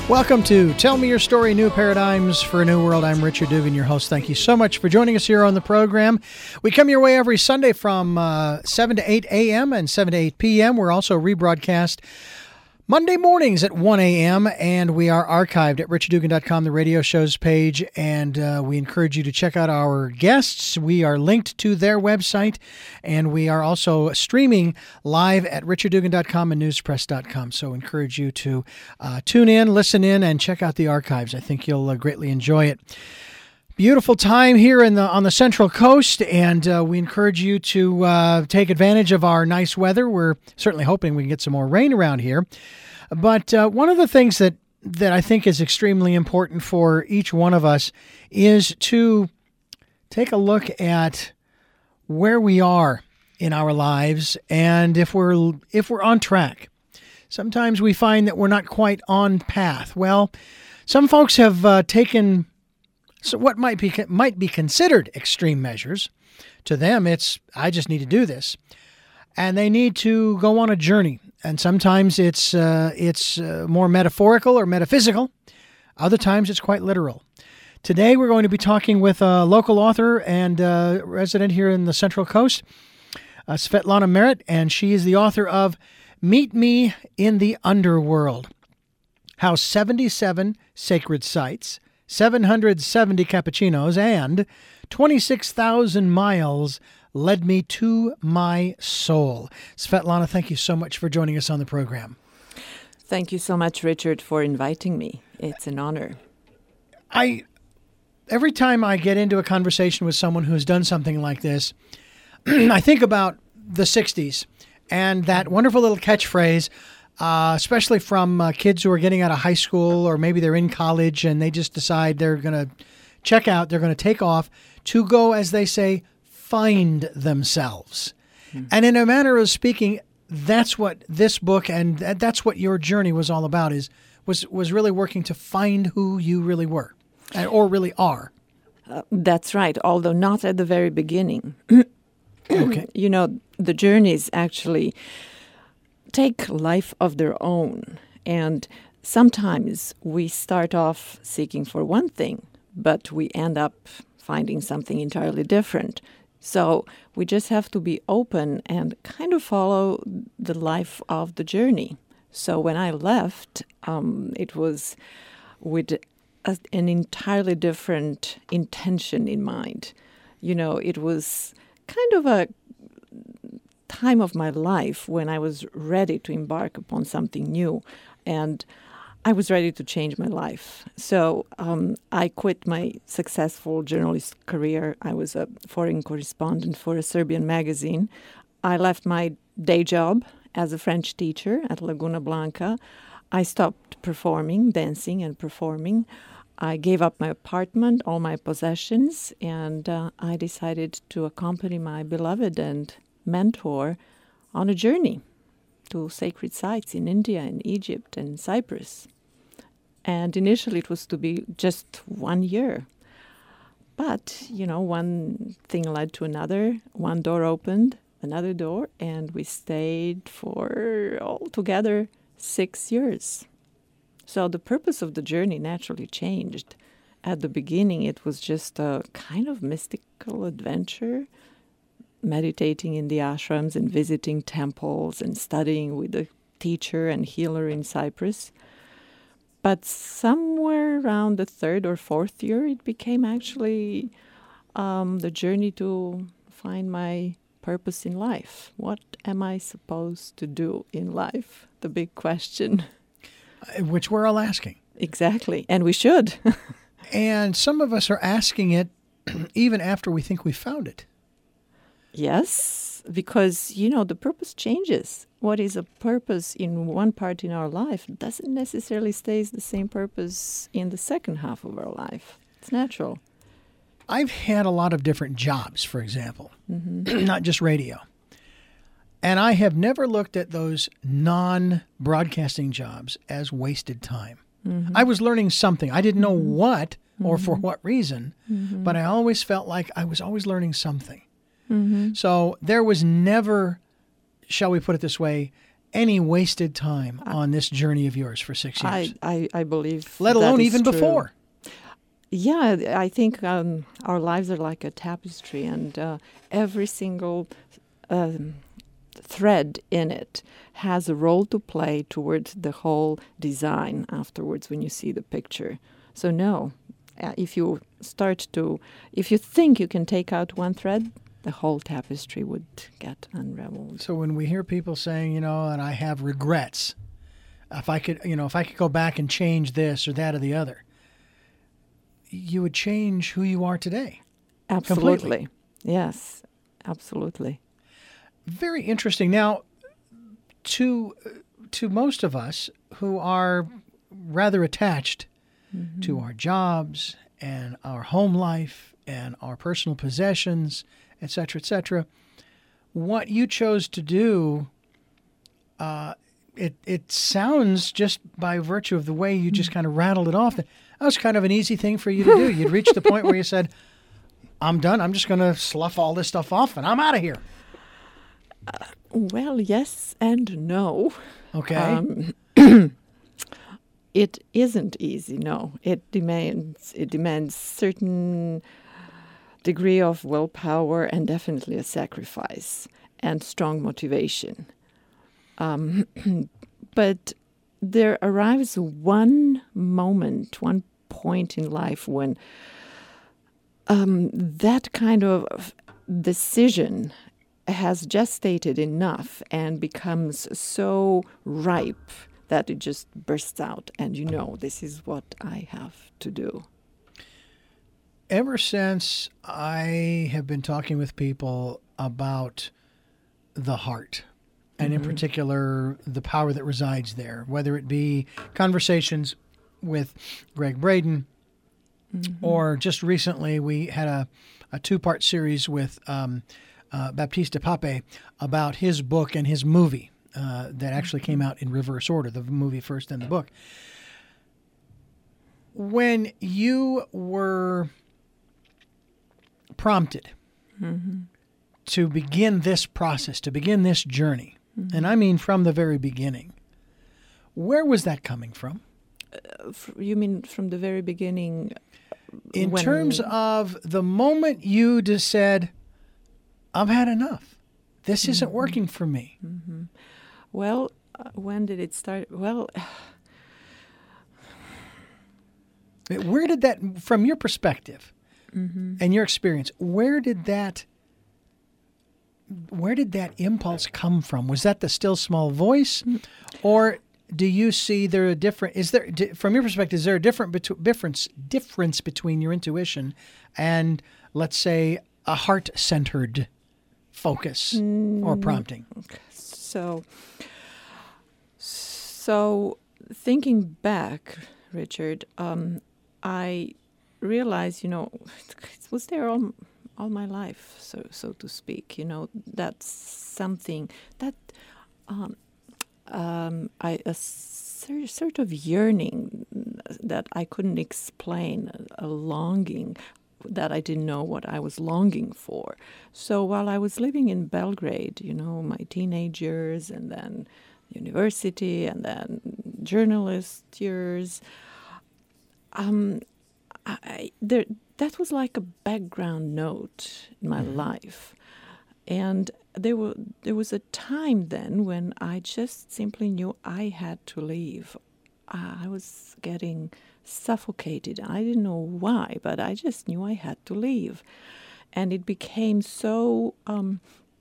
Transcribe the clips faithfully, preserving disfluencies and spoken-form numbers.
Welcome to Tell Me Your Story, New Paradigms for a New World. I'm Richard Dugan, your host. Thank you so much for joining us here on the program. We come your way every Sunday from uh, seven to eight a.m. and seven to eight p.m. We're also rebroadcast Monday mornings at one a.m., and we are archived at richard dugan dot com, the radio shows page, and uh, we encourage you to check out our guests. We are linked to their website, and we are also streaming live at richard dugan dot com and newspress dot com, so encourage you to uh, tune in, listen in, and check out the archives. I think you'll uh, greatly enjoy it. Beautiful time here in the on the Central Coast, and uh, we encourage you to uh, take advantage of our nice weather. We're certainly hoping we can get some more rain around here. But uh, one of the things that, that I think is extremely important for each one of us is to take a look at where we are in our lives and if we're if we're on track. Sometimes we find that we're not quite on path. Well, some folks have uh, taken So what might be might be considered extreme measures. To them, it's, I just need to do this. And they need to go on a journey. And sometimes it's uh, it's uh, more metaphorical or metaphysical. Other times it's quite literal. Today we're going to be talking with a local author and uh, resident here in the Central Coast, uh, Svetlana Merritt, and she is the author of Meet Me in the Underworld: How seventy-seven Sacred Sites, seven hundred seventy cappuccinos, and twenty-six thousand miles led me to my soul. Svetlana, thank you so much for joining us on the program. Thank you so much, Richard, for inviting me. It's an honor. I, every time I get into a conversation with someone who's done something like this, I think about the sixties and that wonderful little catchphrase, Uh, especially from uh, kids who are getting out of high school, or maybe they're in college and they just decide they're going to check out, they're going to take off to go, as they say, find themselves. Mm. And in a manner of speaking, that's what this book and th- that's what your journey was all about, is was was really working to find who you really were and, or really are. Uh, that's right, although not at the very beginning. Okay. You know, the journeys actually take life of their own. And sometimes we start off seeking for one thing, but we end up finding something entirely different. So we just have to be open and kind of follow the life of the journey. So when I left, um, it was with a, an entirely different intention in mind. You know, it was kind of a time of my life when I was ready to embark upon something new, and I was ready to change my life. So um, I quit my successful journalist career. I was a foreign correspondent for a Serbian magazine. I left my day job as a French teacher at Laguna Blanca. I stopped performing, dancing and performing. I gave up my apartment, all my possessions, and uh, I decided to accompany my beloved and mentor on a journey to sacred sites in India and Egypt and Cyprus. And initially it was to be just one year. But, you know, one thing led to another. One door opened, another door, and we stayed for altogether six years. So the purpose of the journey naturally changed. At the beginning, it was just a kind of mystical adventure, meditating in the ashrams and visiting temples and studying with a teacher and healer in Cyprus. But somewhere around the third or fourth year, it became actually um, the journey to find my purpose in life. What am I supposed to do in life? The big question. Which we're all asking. Exactly. And we should. And some of us are asking it even after we think we found it. Yes, because, you know, the purpose changes. What is a purpose in one part in our life doesn't necessarily stay the same purpose in the second half of our life. It's natural. I've had a lot of different jobs, for example, mm-hmm. not just radio. And I have never looked at those non-broadcasting jobs as wasted time. Mm-hmm. I was learning something. I didn't know mm-hmm. what or mm-hmm. for what reason, mm-hmm. but I always felt like I was always learning something. Mm-hmm. So there was never, shall we put it this way, any wasted time on this journey of yours for six years. I, I, I believe Let alone that is even true. before. Yeah, I think um, our lives are like a tapestry, and uh, every single um, thread in it has a role to play towards the whole design afterwards when you see the picture. So no, uh, if you start to, if you think you can take out one thread, the whole tapestry would get unraveled. So when we hear people saying, you know, and I have regrets, if I could, you know, if I could go back and change this or that or the other, you would change who you are today. Absolutely. Completely. Yes, absolutely. Very interesting. Now, to to most of us who are rather attached mm-hmm. to our jobs and our home life and our personal possessions, et cetera, et cetera, what you chose to do, uh, it it sounds, just by virtue of the way you just kind of rattled it off, that was kind of an easy thing for you to do. You'd reached the point where you said, I'm done. I'm just going to slough all this stuff off and I'm out of here. Uh, well, yes and no. Okay. Um, it isn't easy, no. It demands it demands certain degree of willpower and definitely a sacrifice and strong motivation. Um, but there arrives one moment, one point in life when um, that kind of decision has gestated enough and becomes so ripe that it just bursts out, and you know, this is what I have to do. Ever since I have been talking with people about the heart, and mm-hmm. in particular, the power that resides there, whether it be conversations with Gregg Braden, mm-hmm. or just recently we had a, a two-part series with um, uh, Baptiste Pape about his book and his movie uh, that actually came out in reverse order, the movie first, then the book. When you were prompted mm-hmm. to begin this process, to begin this journey, mm-hmm. and I mean from the very beginning, where was that coming from? Uh, f- you mean from the very beginning? In when... terms of the moment you just said, I've had enough. This mm-hmm. isn't working for me. Mm-hmm. Well, uh, when did it start? Well, where did that, from your perspective mm-hmm. and your experience, where did that where did that impulse come from? Was that the still small voice, mm-hmm. or do you see there a different? Is there, from your perspective, is there a different betu- difference difference between your intuition and, let's say, a heart-centered focus mm-hmm. or prompting? So, so thinking back, Richard, um, I realized, you know, it was there all all my life, so so to speak. You know, that's something that um, um, I a ser- sort of yearning that I couldn't explain, a, a longing that I didn't know what I was longing for. So while I was living in Belgrade, you know, my teenage years and then university and then journalist years, um, I, there that was like a background note in my mm-hmm. life. And there were there was a time then when I just simply knew I had to leave. I was getting suffocated. I didn't know why, but I just knew I had to leave. And it became so um,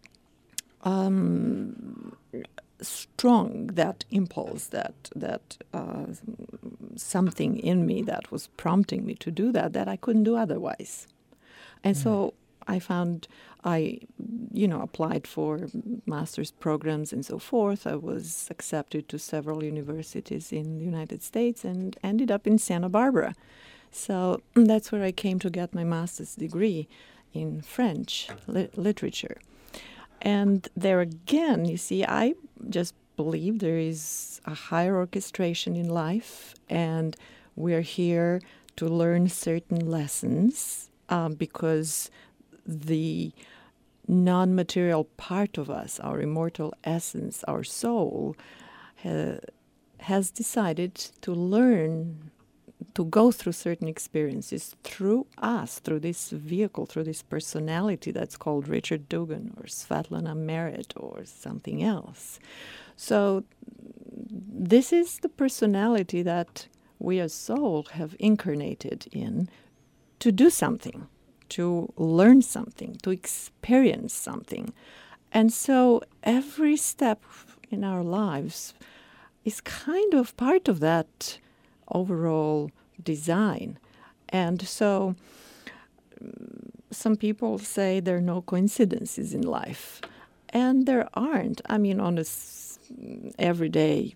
um, strong, that impulse, that that uh, something in me that was prompting me to do that, that I couldn't do otherwise. And mm. so I found, I, you know, applied for master's programs and so forth. I was accepted to several universities in the United States and ended up in Santa Barbara. So that's where I came to get my master's degree in French li- literature. And there again, you see, I just believe there is a higher orchestration in life, and we're here to learn certain lessons um, because the non-material part of us, our immortal essence, our soul, ha- has decided to learn, to go through certain experiences through us, through this vehicle, through this personality that's called Richard Dugan or Svetlana Merritt or something else. So this is the personality that we as soul have incarnated in to do something, to learn something, to experience something. And so every step in our lives is kind of part of that overall design. And so um, some people say there are no coincidences in life. And there aren't. I mean, on a s- everyday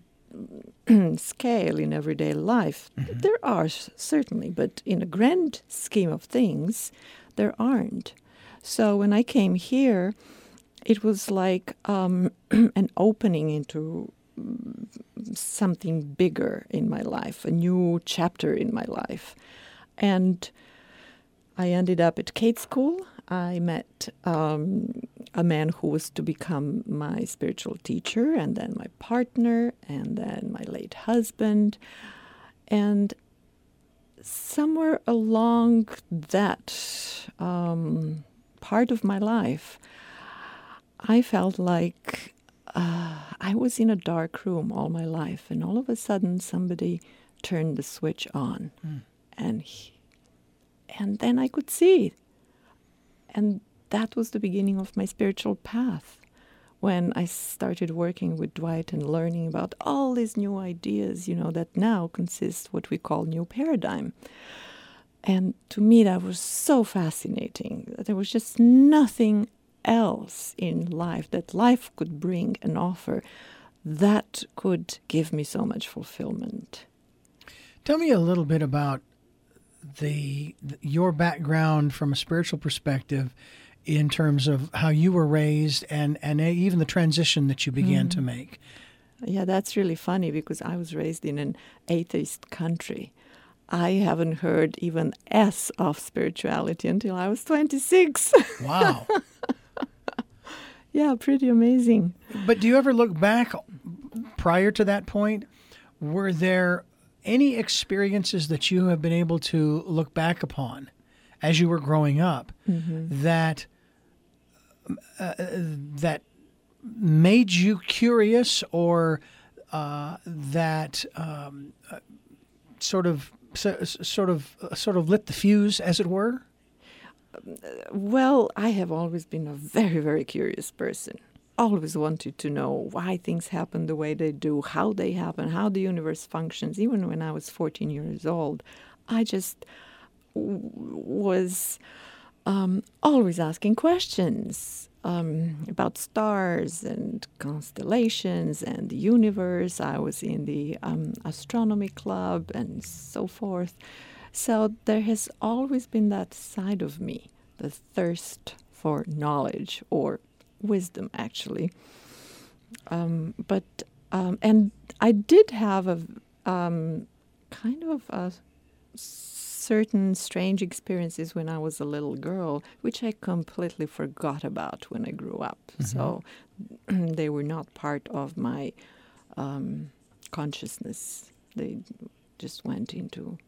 scale, in everyday life, mm-hmm. there are s- certainly. But in a grand scheme of things, there aren't. So when I came here, it was like um, an opening into something bigger in my life, a new chapter in my life. And I ended up at Kate School. I met um, a man who was to become my spiritual teacher, and then my partner, and then my late husband. And somewhere along that um, part of my life, I felt like uh, I was in a dark room all my life, and all of a sudden somebody turned the switch on, mm. and he, and then I could see. And that was the beginning of my spiritual path, when I started working with Dwight and learning about all these new ideas, you know, that now consist what we call New Paradigm. And to me, that was so fascinating. There was just nothing else in life that life could bring and offer that could give me so much fulfillment. Tell me a little bit about the your background from a spiritual perspective in terms of how you were raised and, and even the transition that you began mm. to make. Yeah, that's really funny because I was raised in an atheist country. I haven't heard even S of spirituality until I was twenty-six. Wow. Yeah, pretty amazing. But do you ever look back prior to that point? Were there any experiences that you have been able to look back upon as you were growing up mm-hmm. that uh, that made you curious or uh, that um, uh, sort of so, sort of uh, sort of lit the fuse, as it were? Well, I have always been a very, very curious person. Always wanted to know why things happen the way they do, how they happen, how the universe functions. Even when I was fourteen years old, I just w- was um, always asking questions um, about stars and constellations and the universe. I was in the um, astronomy club and so forth. So there has always been that side of me, the thirst for knowledge or wisdom, actually. Um, but um, and I did have a um, kind of a certain strange experiences when I was a little girl, which I completely forgot about when I grew up. Mm-hmm. So they were not part of my um, consciousness. They just went into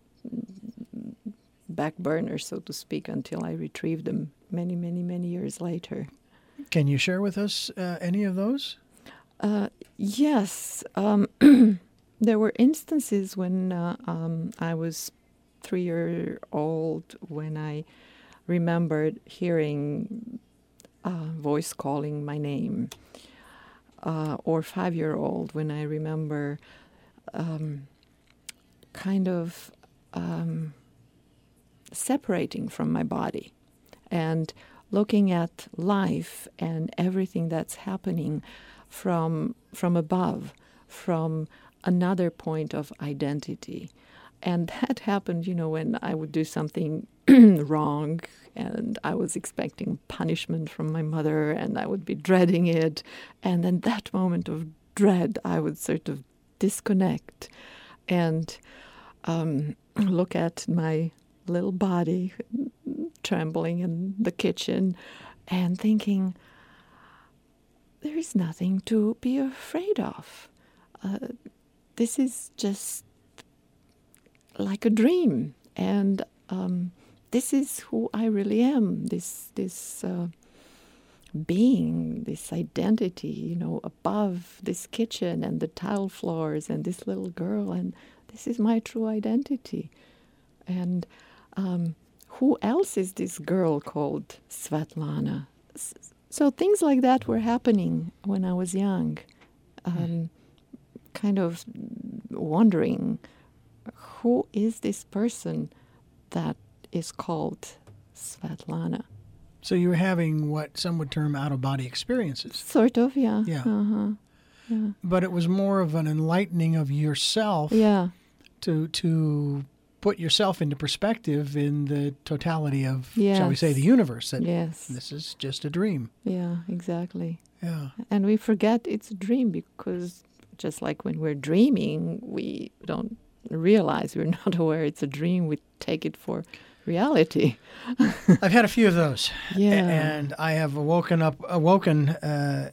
back burner, so to speak, until I retrieved them many, many, many years later. Can you share with us uh, any of those? Uh, yes. Um, there were instances when uh, um, I was three years old when I remembered hearing a voice calling my name, uh, or five-year-old when I remember um, kind of um, separating from my body and looking at life and everything that's happening from from above, from another point of identity. And that happened, you know, when I would do something wrong and I was expecting punishment from my mother and I would be dreading it. And then that moment of dread, I would sort of disconnect and um, look at my little body trembling in the kitchen and thinking, there is nothing to be afraid of. Uh, this is just like a dream, and um, this is who I really am. This this uh, being, this identity, you know, above this kitchen and the tile floors and this little girl, and this is my true identity. And um, who else is this girl called Svetlana? S- So things like that were happening when I was young, um, mm. kind of wondering, who is this person that is called Svetlana? So you were having what some would term out-of-body experiences. Sort of, yeah. Yeah. Uh-huh. Yeah. But it was more of an enlightening of yourself. Yeah. To to put yourself into perspective in the totality of, yes. shall we say, the universe. That yes. This is just a dream. Yeah, exactly. Yeah. And we forget it's a dream because just like when we're dreaming, we don't realize, we're not aware it's a dream. We take it for reality. I've had a few of those. Yeah. And I have awoken up, awoken uh,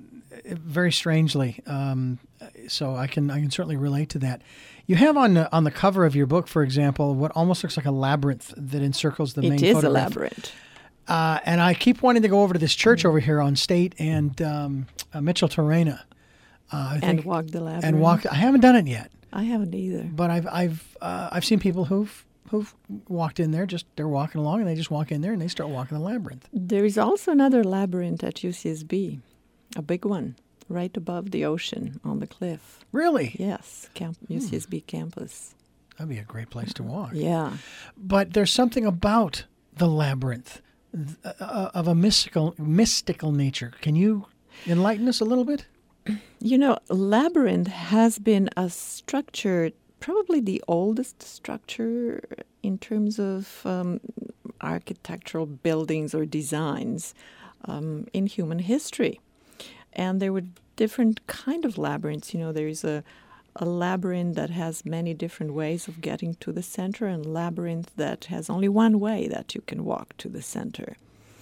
very strangely. Um, so I can I can certainly relate to that. You have on the, on the cover of your book, for example, what almost looks like a labyrinth that encircles the it main is photograph. a labyrinth. Uh, and I keep wanting to go over to this church over here on State and um, uh, Mitchell Torrena. Uh, I and think, walk the labyrinth. And walk. I haven't done it yet. I haven't either. But I've I've uh, I've seen people who've who've walked in there. Just they're walking along and they just walk in there and they start walking the labyrinth. There is also another labyrinth at U C S B, a big one, right above the ocean on the cliff. Really? Yes, camp- U C S B hmm. campus. That'd be a great place to walk. Yeah. But there's something about the labyrinth uh, of a mystical mystical nature. Can you enlighten us a little bit? You know, labyrinth has been a structure, probably the oldest structure in terms of um, architectural buildings or designs um, in human history. And there were different kind of labyrinths. You know, there's a, a labyrinth that has many different ways of getting to the center, and labyrinth that has only one way that you can walk to the center.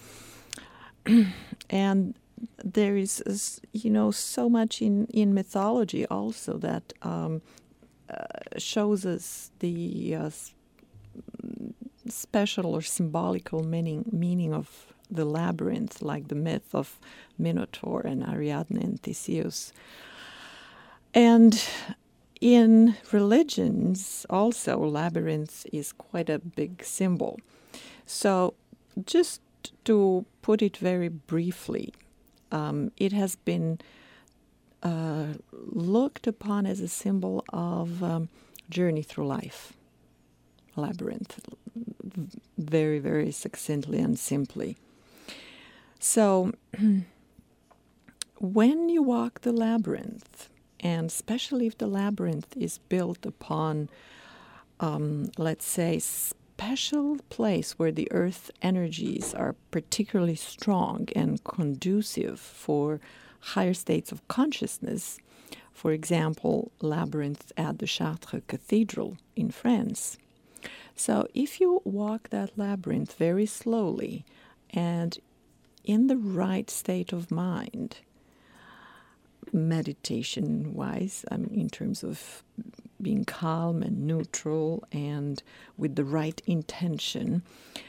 And there is, you know, so much in, in mythology also that um, uh, shows us the uh, special or symbolical meaning meaning of the labyrinth, like the myth of Minotaur and Ariadne and Theseus. And in religions also, labyrinth is quite a big symbol. So just to put it very briefly, um, it has been uh, looked upon as a symbol of um, journey through life. Labyrinth, very, very succinctly and simply. So when you walk the labyrinth, and especially if the labyrinth is built upon, um, let's say, special place where the earth energies are particularly strong and conducive for higher states of consciousness, for example, labyrinth at the Chartres Cathedral in France. So if you walk that labyrinth very slowly and in the right state of mind, meditation-wise, I mean, in terms of being calm and neutral and with the right intention,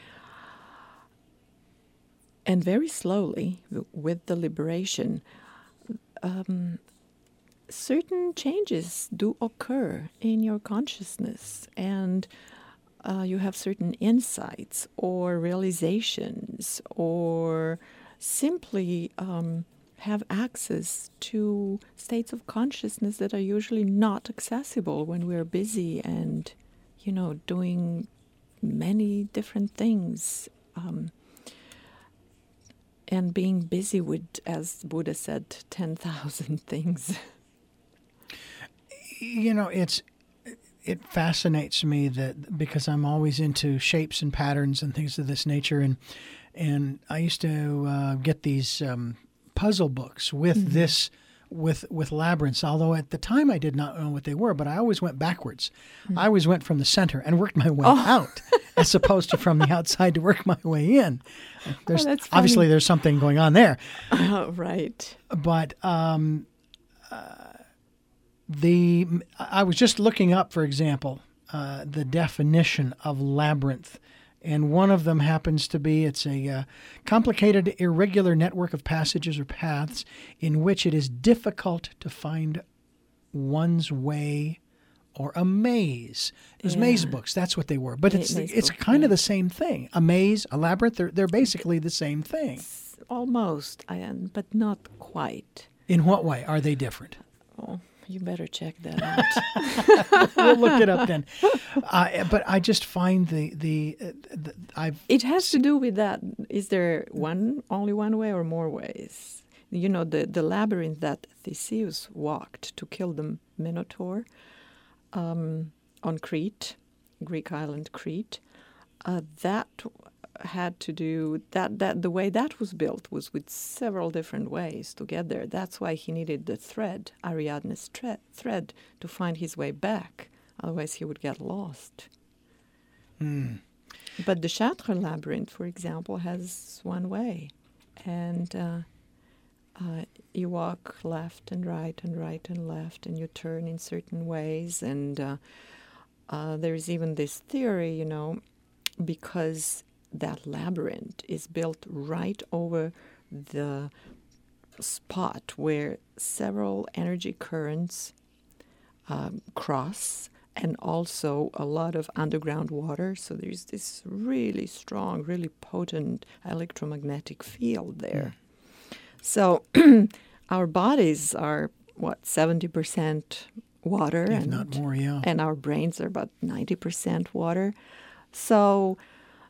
and very slowly, with the liberation, um, certain changes do occur in your consciousness, and uh, you have certain insights or realizations, or simply um, have access to states of consciousness that are usually not accessible when we're busy and, you know, doing many different things. Um, and being busy with, as Buddha said, ten thousand things. You know, it's it fascinates me that because I'm always into shapes and patterns and things of this nature, and and I used to uh, get these um, puzzle books with mm-hmm. this with with labyrinths, although at the time I did not know what they were, but I always went backwards. Mm. I always went from the center and worked my way Oh. out as opposed to from the outside to work my way in. There's, Oh, that's funny. obviously, there's something going on there. Oh, right. But um, uh, the I was just looking up, for example, uh, the definition of labyrinth. And one of them happens to be it's a uh, complicated, irregular network of passages or paths in which it is difficult to find one's way, or a maze. It was Yeah. maze books. That's what they were. But Ma- it's maze it's book, kind of yeah. the same thing. A maze, a labyrinth, they're, they're basically the same thing. S- Almost, I am, but not quite. In what way are they different? Oh, you better check that out. We'll look it up then. Uh, but I just find the, the, uh, the I've It has to do with that. Is there one, only one way or more ways? You know, the, the labyrinth that Theseus walked to kill the Minotaur um, on Crete, Greek island Crete, uh, that had to do, that, that the way that was built was with several different ways to get there. That's why he needed the thread, Ariadne's tre- thread, to find his way back. Otherwise he would get lost. Mm. But the Chartres labyrinth, for example, has one way. And uh, uh, you walk left and right and right and left, and you turn in certain ways. And uh, uh, there's even this theory, you know, because that labyrinth is built right over the spot where several energy currents um, cross, and also a lot of underground water. So there's this really strong, really potent electromagnetic field there. Mm. So our bodies are, what, seventy percent water? If and, not more, yeah. And our brains are about ninety percent water. So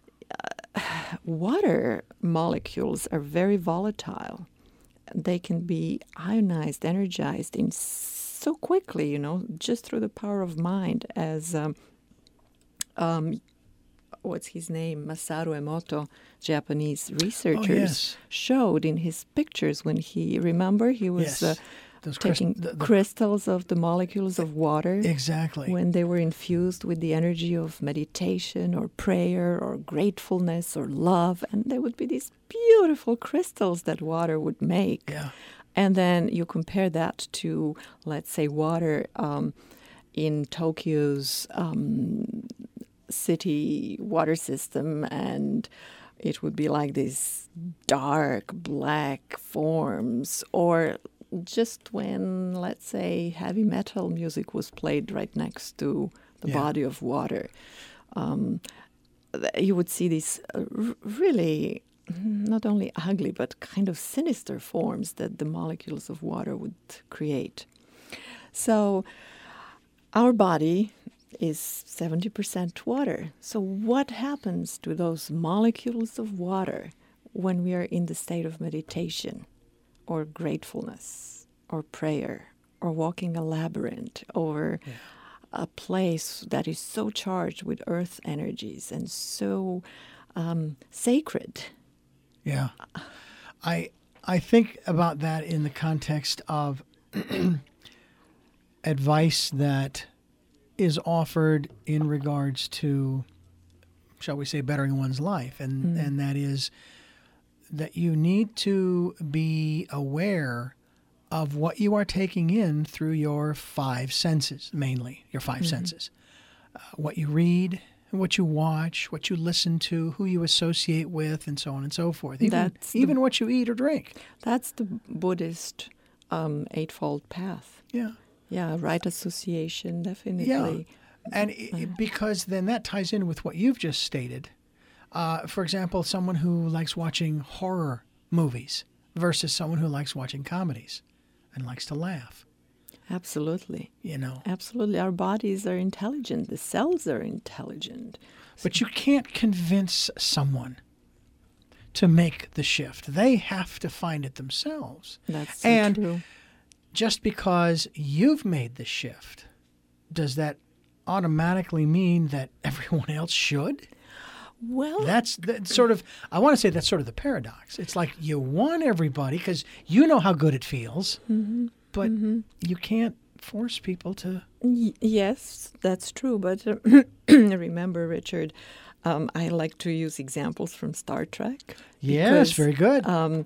uh, water molecules are very volatile. They can be ionized, energized in so quickly, you know, just through the power of mind, as um, um, what's his name, Masaru Emoto, Japanese researchers, Oh, yes. showed in his pictures when he, remember, he was Yes. uh, Those crys- taking the- the- crystals of the molecules of water Exactly. when they were infused with the energy of meditation or prayer or gratefulness or love, and there would be these beautiful crystals that water would make. Yeah. And then you compare that to, let's say, water um, in Tokyo's um, city water system, and it would be like these dark black forms. Or just when, let's say, heavy metal music was played right next to the Yeah. body of water, um, th- you would see these uh, r- really not only ugly but kind of sinister forms that the molecules of water would create. So our body is seventy percent water. So what happens to those molecules of water when we are in the state of meditation or gratefulness or prayer or walking a labyrinth or Yeah. a place that is so charged with earth energies and so um, sacred? Yeah. I I think about that in the context of advice that is offered in regards to, shall we say, bettering one's life. And, Mm. and that is that you need to be aware of what you are taking in through your five senses, mainly your five Mhm. senses. Uh, what you read, what you watch, what you listen to, who you associate with, and so on and so forth. Even, That's the- even what you eat or drink. That's the Buddhist um, eightfold path. Yeah. Yeah, right association, definitely. And i because then that ties in with what you've just stated. Uh, for example, someone who likes watching horror movies versus someone who likes watching comedies and likes to laugh, Absolutely. you know. Absolutely. Our bodies are intelligent. The cells are intelligent. But you can't convince someone to make the shift. They have to find it themselves. That's so And true. just because you've made the shift, does that automatically mean that everyone else should? Well, That's the, sort of, I want to say that's sort of the paradox. It's like you want everybody because you know how good it feels, mhm. but Mhm. you can't force people to. Y- yes, that's true. But uh, remember, Richard, um, I like to use examples from Star Trek. Yes, because, very good. Um,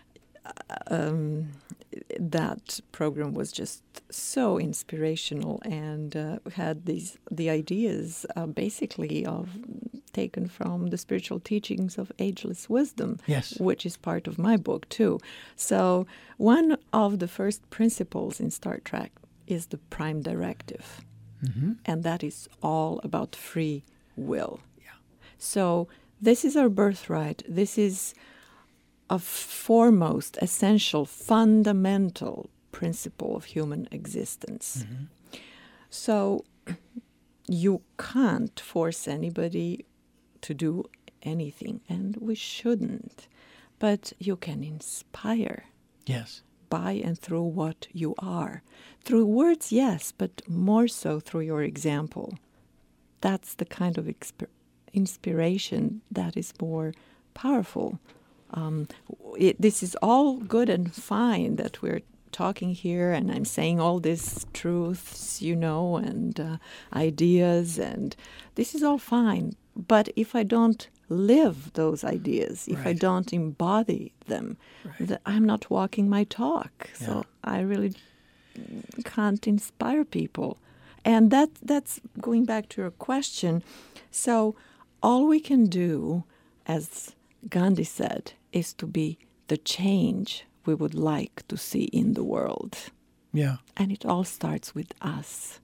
um, that program was just so inspirational and uh, had these the ideas uh, basically of taken from the spiritual teachings of ageless wisdom, Yes. which is part of my book too. So one of the first principles in Star Trek is the prime directive, Mm-hmm. and that is all about free will. Yeah. So this is our birthright. This is a foremost, essential, fundamental principle of human existence. Mm-hmm. So you can't force anybody to do anything, and we shouldn't. But you can inspire Yes. by and through what you are. Through words, yes, but more so through your example. That's the kind of exp- inspiration that is more powerful. Um, it, this is all good and fine that we're talking here and I'm saying all these truths, you know, and uh, ideas, and this is all fine. But if I don't live those ideas, if I Right. don't embody them, Right. th- I'm not walking my talk. Yeah. So I really can't inspire people. And that that's going back to your question. So all we can do, as Gandhi said, is to be the change we would like to see in the world. Yeah. And it all starts with us.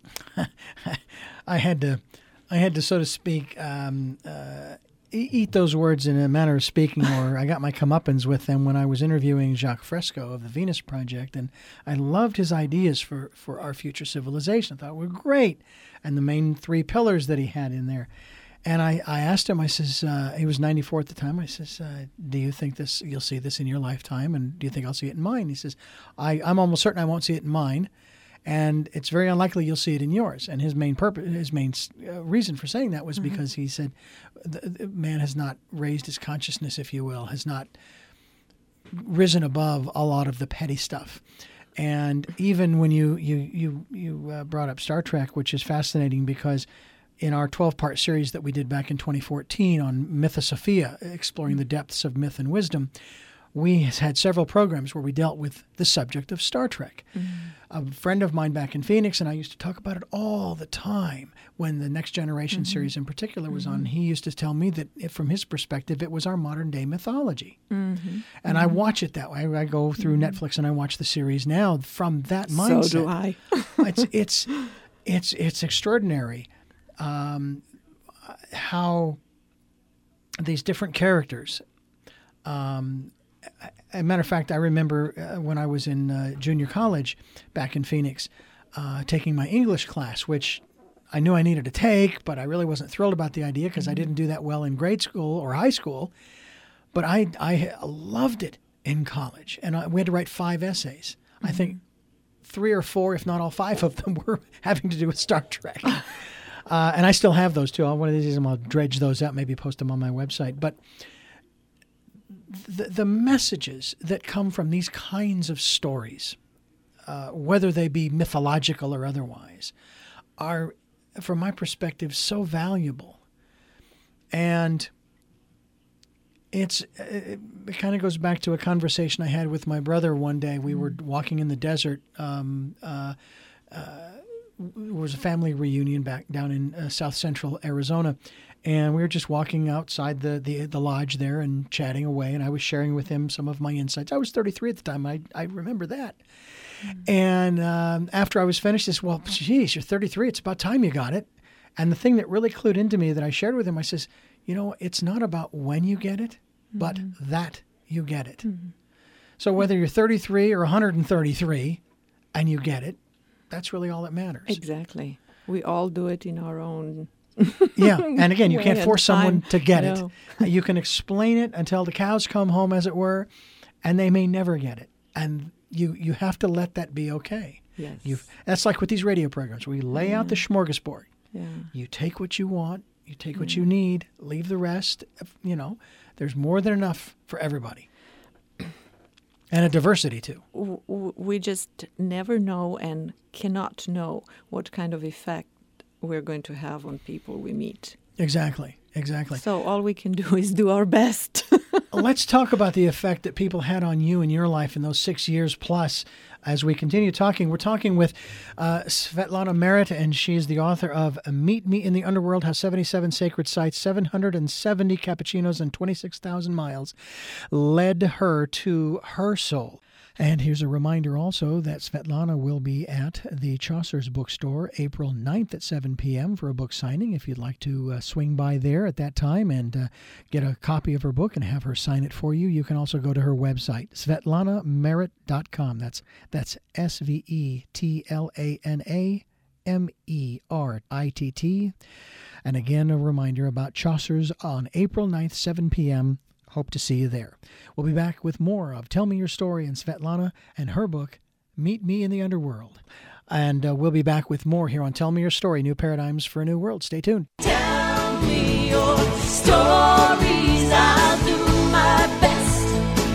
I had to, I had to, so to speak, um, uh, e- eat those words in a manner of speaking, or I got my comeuppance with them when I was interviewing Jacques Fresco of the Venus Project, and I loved his ideas for, for our future civilization. I thought were great, and the main three pillars that he had in there. And I, I asked him, I says, uh, he was ninety-four at the time, I says, uh, do you think this, you'll see this in your lifetime, and do you think I'll see it in mine? He says, I, I'm almost certain I won't see it in mine, and it's very unlikely you'll see it in yours. And his main purpose, his main uh, reason for saying that was mm-hmm. because he said, the, the man has not raised his consciousness, if you will, has not risen above a lot of the petty stuff. And even when you you you you uh, brought up Star Trek, which is fascinating because in our twelve-part series that we did back in twenty fourteen on Mythosophia, exploring the depths of myth and wisdom, we had several programs where we dealt with the subject of Star Trek. Mm-hmm. A friend of mine back in Phoenix and I used to talk about it all the time when the Next Generation mm-hmm. series in particular was mm-hmm. on. He used to tell me that if, from his perspective, it was our modern-day mythology. Mm-hmm. And mm-hmm. I watch it that way. I go through mm-hmm. Netflix and I watch the series now from that mindset. So do I. it's, it's, it's, it's extraordinary. Um, how these different characters. Um, as a matter of fact, I remember uh, when I was in uh, junior college back in Phoenix, uh, taking my English class, which I knew I needed to take, but I really wasn't thrilled about the idea because mm-hmm. I didn't do that well in grade school or high school. But I I loved it in college, and I, we had to write five essays. Mm-hmm. I think three or four, if not all five of them, were having to do with Star Trek. Uh, and I still have those too. One of these days I'll dredge those out, maybe post them on my website. But the, the messages that come from these kinds of stories, uh, whether they be mythological or otherwise, are, from my perspective, so valuable. And it's it, it kind of goes back to a conversation I had with my brother one day. We were walking in the desert. Um, uh, uh, It was a family reunion back down in uh, south central Arizona, and we were just walking outside the, the the lodge there and chatting away, and I was sharing with him some of my insights. I was thirty-three at the time. I, I remember that. Mm-hmm. And um, after I was finished, he said, well, geez, you're thirty-three. It's about time you got it. And the thing that really clued into me that I shared with him, I says, you know, it's not about when you get it, mm-hmm. but that you get it. Mm-hmm. So whether you're thirty-three or one hundred thirty-three and you get it, that's really all that matters. Exactly. We all do it in our own yeah. And again, you can't force someone to get no. it. You can explain it until the cows come home, as it were, and they may never get it. And you, you have to let that be okay. Yes. You've, that's like with these radio programs. We lay yeah. out the smorgasbord. Yeah. You take what you want. You take what yeah. you need. Leave the rest. You know, there's more than enough for everybody. And a diversity, too. w- w- we just never know and cannot know what kind of effect we're going to have on people we meet. Exactly, exactly. So all we can do is do our best. Let's talk about the effect that people had on you in your life in those six years plus. As we continue talking, we're talking with uh, Svetlana Merritt, and she's the author of Meet Me in the Underworld, How seventy-seven Sacred Sites, seven hundred seventy Cappuccinos, and twenty-six thousand miles led her to her soul. And here's a reminder also that Svetlana will be at the Chaucer's Bookstore April ninth at seven p.m. for a book signing. If you'd like to uh, swing by there at that time and uh, get a copy of her book and have her sign it for you, you can also go to her website, svetlana merritt dot com. That's, that's S V E T L A N A M E R I T T. And again, a reminder about Chaucer's on April ninth, seven p.m. Hope to see you there. We'll be back with more of Tell Me Your Story and Svetlana and her book, Meet Me in the Underworld. And uh, we'll be back with more here on Tell Me Your Story, New Paradigms for a New World. Stay tuned. Tell me your stories. I'll do my best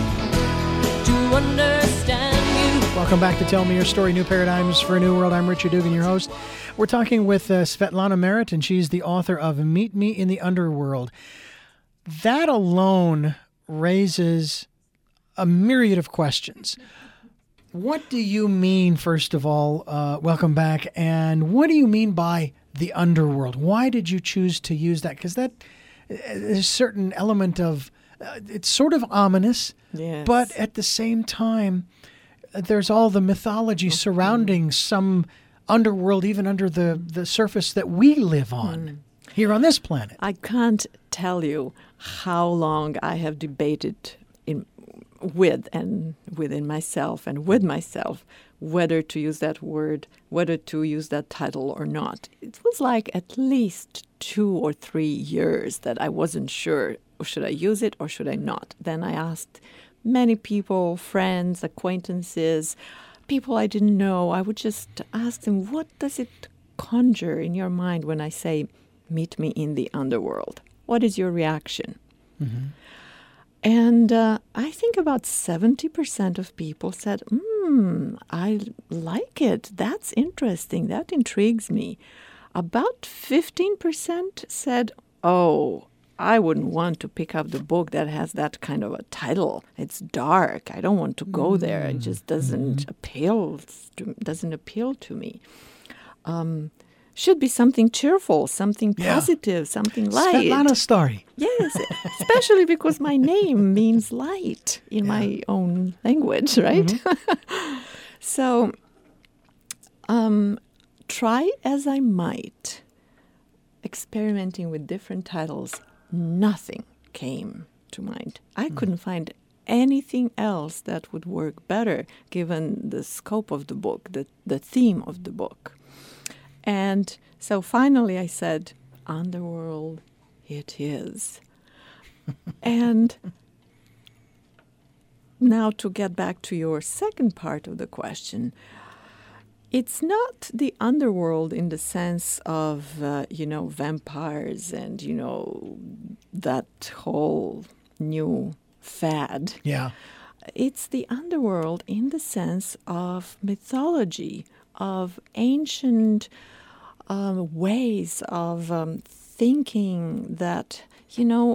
to understand you. Welcome back to Tell Me Your Story, New Paradigms for a New World. I'm Richard Dugan, your host. We're talking with uh, Svetlana Merritt, and she's the author of Meet Me in the Underworld. That alone raises a myriad of questions. What do you mean, first of all, uh, welcome back, and what do you mean by the underworld? Why did you choose to use that? Because that is a certain element of, uh, it's sort of ominous, Yes. but at the same time, there's all the mythology surrounding some underworld, even under the, the surface that we live on here on this planet. I can't tell you how long I have debated in with and within myself and with myself whether to use that word, whether to use that title or not. It was like at least two or three years that I wasn't sure, should I use it or should I not? Then I asked many people, friends, acquaintances, people I didn't know. I would just ask them, what does it conjure in your mind when I say, meet me in the underworld? What is your reaction? Mm-hmm. And uh, I think about seventy percent of people said, hmm, I like it. That's interesting. That intrigues me. About fifteen percent said, oh, I wouldn't want to pick up the book that has that kind of a title. It's dark. I don't want to go there. It just doesn't mm-hmm. appeal to, doesn't appeal to me. Um, should be something cheerful, something Yeah. positive, something light. Svetlana story. Yes, especially because my name means light in Yeah. my own language, right? Mm-hmm. So, um, try as I might, experimenting with different titles, nothing came to mind. I mm. couldn't find anything else that would work better given the scope of the book, the, the theme of the book. And so finally I said, Underworld, it is. And now to get back to your second part of the question, it's not the underworld in the sense of, uh, you know, vampires and, you know, that whole new fad. Yeah. It's the underworld in the sense of mythology, of ancient um, ways of um, thinking that, you know,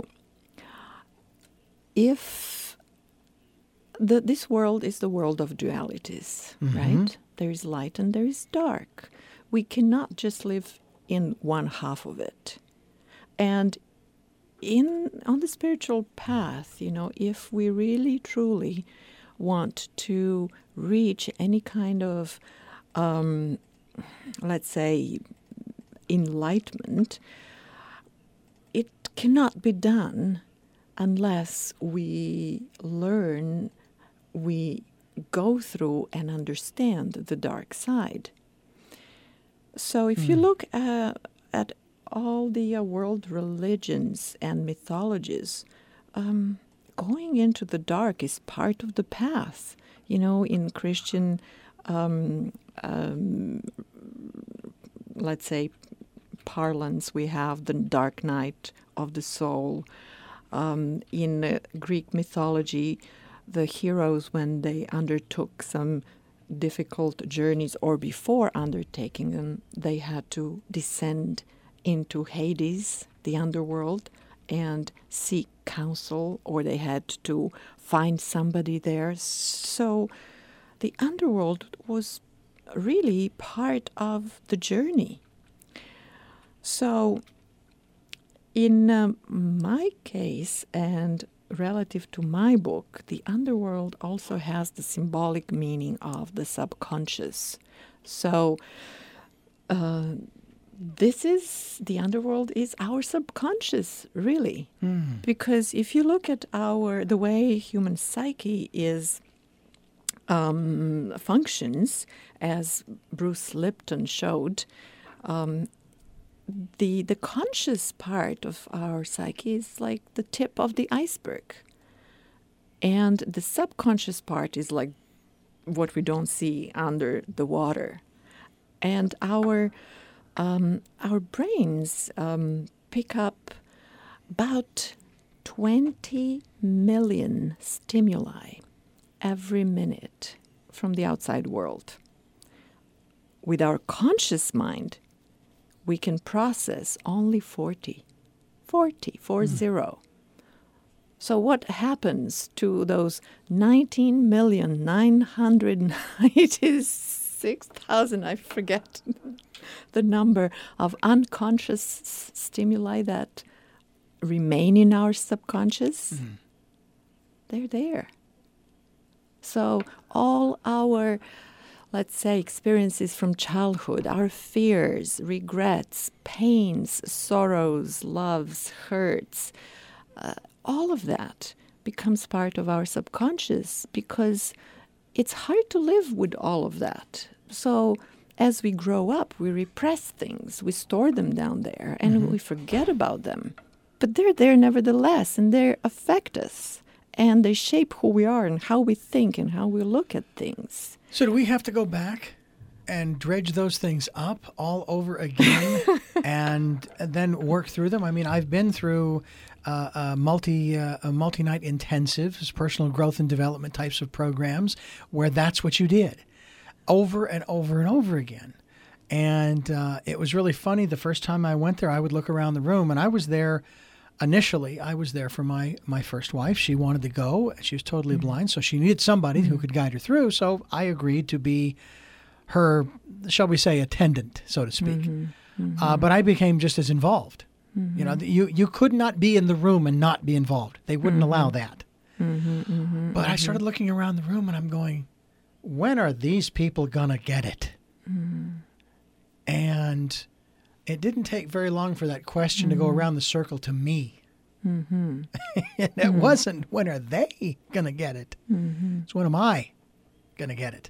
if the, this world is the world of dualities, mm-hmm. right? There is light and there is dark. We cannot just live in one half of it. And in on the spiritual path, you know, if we really truly want to reach any kind of, um, let's say, enlightenment, it cannot be done unless we learn, we go through and understand the dark side. So if mm. you look at, at all the uh, world religions and mythologies, um, going into the dark is part of the path. You know, in Christian, um, um, let's say, parlance, we have the dark night of the soul. Um, in uh, Greek mythology, the heroes, when they undertook some difficult journeys or before undertaking them, they had to descend into Hades, the underworld, and seek counsel, or they had to find somebody there. So the underworld was really part of the journey. So in um, my case, and relative to my book, the underworld also has the symbolic meaning of the subconscious. So uh, this is, the underworld is our subconscious, really. Mm. Because if you look at our, the way human psyche is, um, functions, as Bruce Lipton showed, um, the the conscious part of our psyche is like the tip of the iceberg. And the subconscious part is like what we don't see under the water. And our um, our brains um, pick up about twenty million stimuli every minute from the outside world. With our conscious mind, we can process only forty. forty, four zero. So what happens to those nineteen million nine hundred ninety-six thousand, I forget the number, of unconscious s- stimuli that remain in our subconscious? Mm. They're there. So all our, let's say, experiences from childhood, our fears, regrets, pains, sorrows, loves, hurts, uh, all of that becomes part of our subconscious because it's hard to live with all of that. So as we grow up, we repress things, we store them down there, and Mhm. we forget about them. But they're there nevertheless, and they affect us, and they shape who we are and how we think and how we look at things. So do we have to go back and dredge those things up all over again and then work through them? I mean, I've been through uh, a multi uh, a multi-night intensives, personal growth and development types of programs where that's what you did over and over and over again. And uh, it was really funny. The first time I went there, I would look around the room, and I was there initially. I was there for my, my first wife. She wanted to go. She was totally Mm-hmm. blind, so she needed somebody who could guide her through. So I agreed to be her, shall we say, attendant, so to speak. Mm-hmm. Uh, but I became just as involved. Mm-hmm. You know, you you could not be in the room and not be involved. They wouldn't Mm-hmm. allow that. Mm-hmm, mm-hmm, But I started looking around the room, and I'm going, when are these people gonna get it? mm-hmm. And it didn't take very long for that question to go around the circle to me. Mm-hmm. And it wasn't, when are they going to get it? Mm-hmm. It's, when am I going to get it?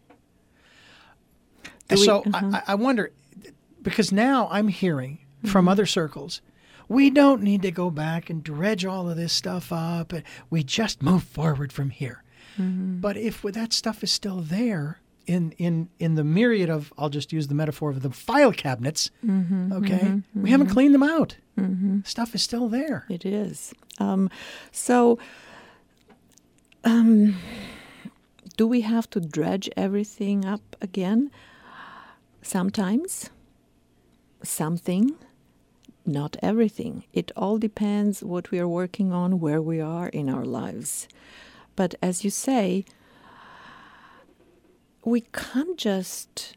Do And we- so uh-huh. I, I wonder, because now I'm hearing from other circles, we don't need to go back and dredge all of this stuff up. We just move forward from here. Mm-hmm. But if that stuff is still there in, in, in the myriad of, I'll just use the metaphor of the file cabinets, Mm-hmm. okay, Mm-hmm. we haven't cleaned them out. Mm-hmm. Stuff is still there. It is. Um, so, um, do we have to dredge everything up again? Sometimes. Something. Not everything. It all depends what we are working on, where we are in our lives. But as you say, we can't just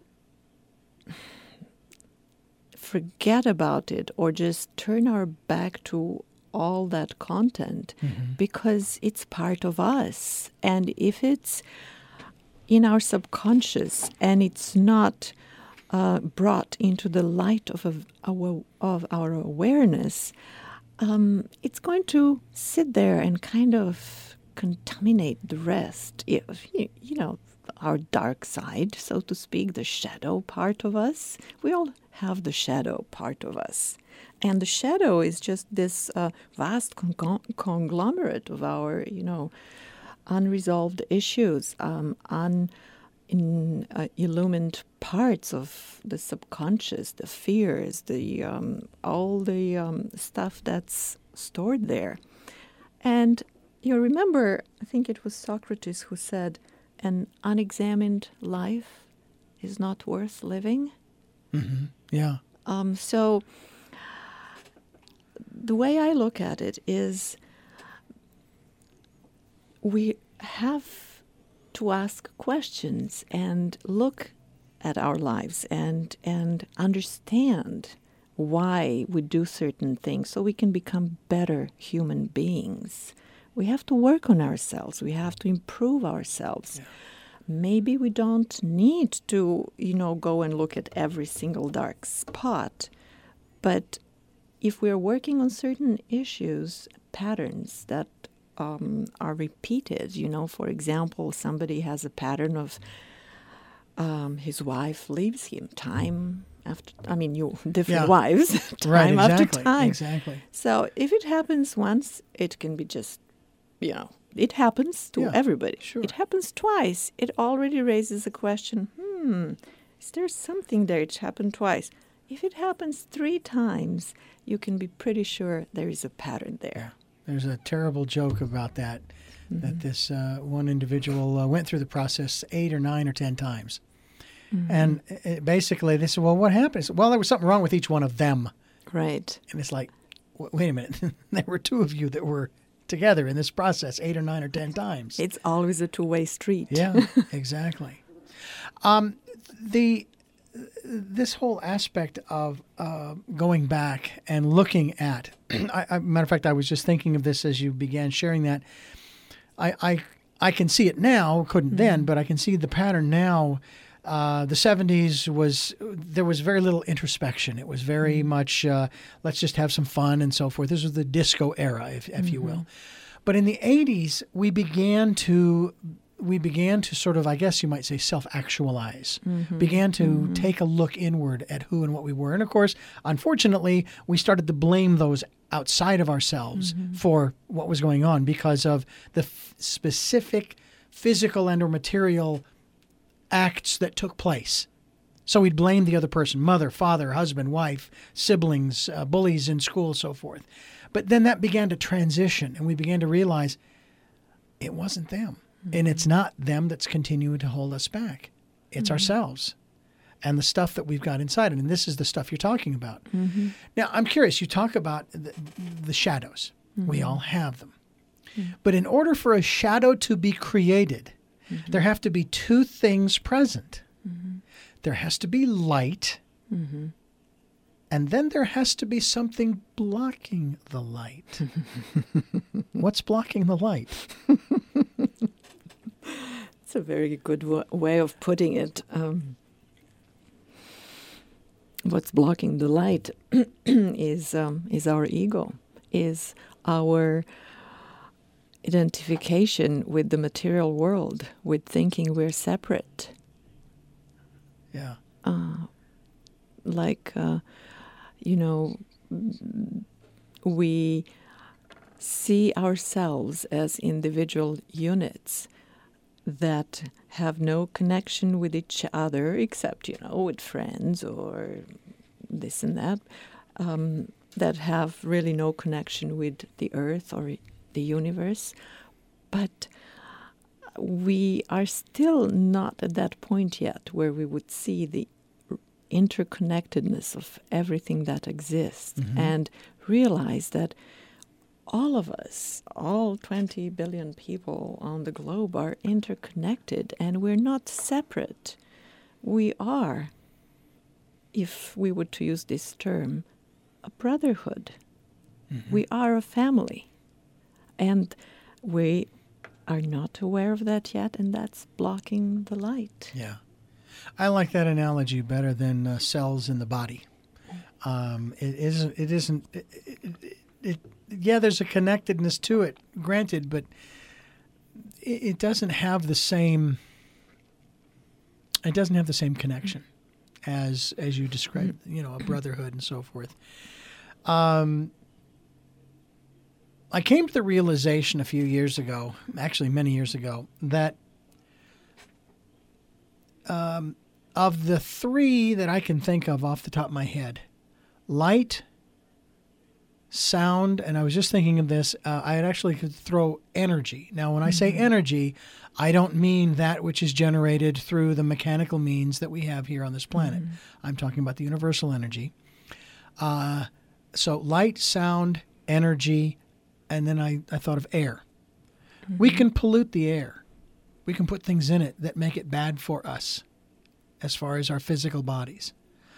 forget about it or just turn our back to all that content Mm-hmm. because it's part of us. And if it's in our subconscious and it's not uh, brought into the light of, of, our, of our awareness, um, it's going to sit there and kind of contaminate the rest. You, you know, our dark side, so to speak, the shadow part of us. We all have the shadow part of us. And the shadow is just this uh, vast con- conglomerate of our, you know, unresolved issues, um, un, in, uh, illumined parts of the subconscious, the fears, the um, all the um, stuff that's stored there. And You remember, I think it was Socrates who said, an unexamined life is not worth living. Mm-hmm. Yeah. Um, so the way I look at it is we have to ask questions and look at our lives and and understand why we do certain things so we can become better human beings. We have to work on ourselves. We have to improve ourselves. Yeah. Maybe we don't need to, you know, go and look at every single dark spot. But if we're working on certain issues, patterns that um, are repeated, you know, for example, somebody has a pattern of um, his wife leaves him time after, I mean, you, different Yeah. wives, time Right, exactly. after time. Exactly. So if it happens once, it can be just, you know, it happens to Yeah, everybody. sure. It happens twice. It already raises a question, hmm, is there something there? It happened twice. If it happens three times, you can be pretty sure there is a pattern there. There's a terrible joke about that, mm-hmm. that this uh, one individual uh, went through the process eight or nine or ten times. Mm-hmm. And it, basically they said, well, what happened? I said, well, there was something wrong with each one of them. Right. And it's like, w- wait a minute. There were two of you that were together in this process eight or nine or ten times. It's always a two-way street. Yeah, exactly. Um, the this whole aspect of uh, going back and looking at, I, I, matter of fact, I was just thinking of this as you began sharing that. I I, I can see it now, couldn't mm-hmm. then, but I can see the pattern now. Uh, the seventies was, there was very little introspection. It was very mm-hmm. much, uh, let's just have some fun and so forth. This was the disco era, if, if mm-hmm. you will. But in the eighties, we began to, we began to sort of, I guess you might say, self-actualize, mm-hmm. began to mm-hmm. take a look inward at who and what we were. And of course, unfortunately, we started to blame those outside of ourselves mm-hmm. for what was going on because of the f- specific physical and or material acts that took place. So we'd blame the other person, mother, father, husband, wife, siblings, uh, bullies in school, so forth. But then that began to transition, and we began to realize it wasn't them. Mm-hmm. And it's not them that's continuing to hold us back. It's mm-hmm. ourselves and the stuff that we've got inside. And this is the stuff you're talking about. Mm-hmm. Now, I'm curious. You talk about the, the shadows. Mm-hmm. We all have them. Mm-hmm. But in order for a shadow to be created, mm-hmm. there have to be two things present. Mm-hmm. There has to be light, mm-hmm. and then there has to be something blocking the light. What's blocking the light? It's a very good w- way of putting it. Um, what's blocking the light is um, is our ego, is our identification with the material world, with thinking we're separate. Yeah. Uh, like, uh, you know, we see ourselves as individual units that have no connection with each other except, you know, with friends or this and that, um, that have really no connection with the earth or the universe. But we are still not at that point yet where we would see the interconnectedness of everything that exists mm-hmm. and realize that all of us, all twenty billion people on the globe are interconnected and we're not separate. We are, if we were to use this term, a brotherhood. Mm-hmm. We are a family. And we are not aware of that yet, and that's blocking the light. Yeah. I like that analogy better than uh, cells in the body. Um, it isn't, it isn't, it, it, it, yeah, there's a connectedness to it, granted, but it, it doesn't have the same, it doesn't have the same connection as, as you described, you know, a brotherhood and so forth. Um, I came to the realization a few years ago, actually many years ago, that um, of the three that I can think of off the top of my head, light, sound, and I was just thinking of this, uh, I had actually could throw energy. Now, when I say energy, I don't mean that which is generated through the mechanical means that we have here on this planet. I'm talking about the universal energy. Uh, so light, sound, energy, and then I, I thought of air. We can pollute the air. We can put things in it that make it bad for us as far as our physical bodies.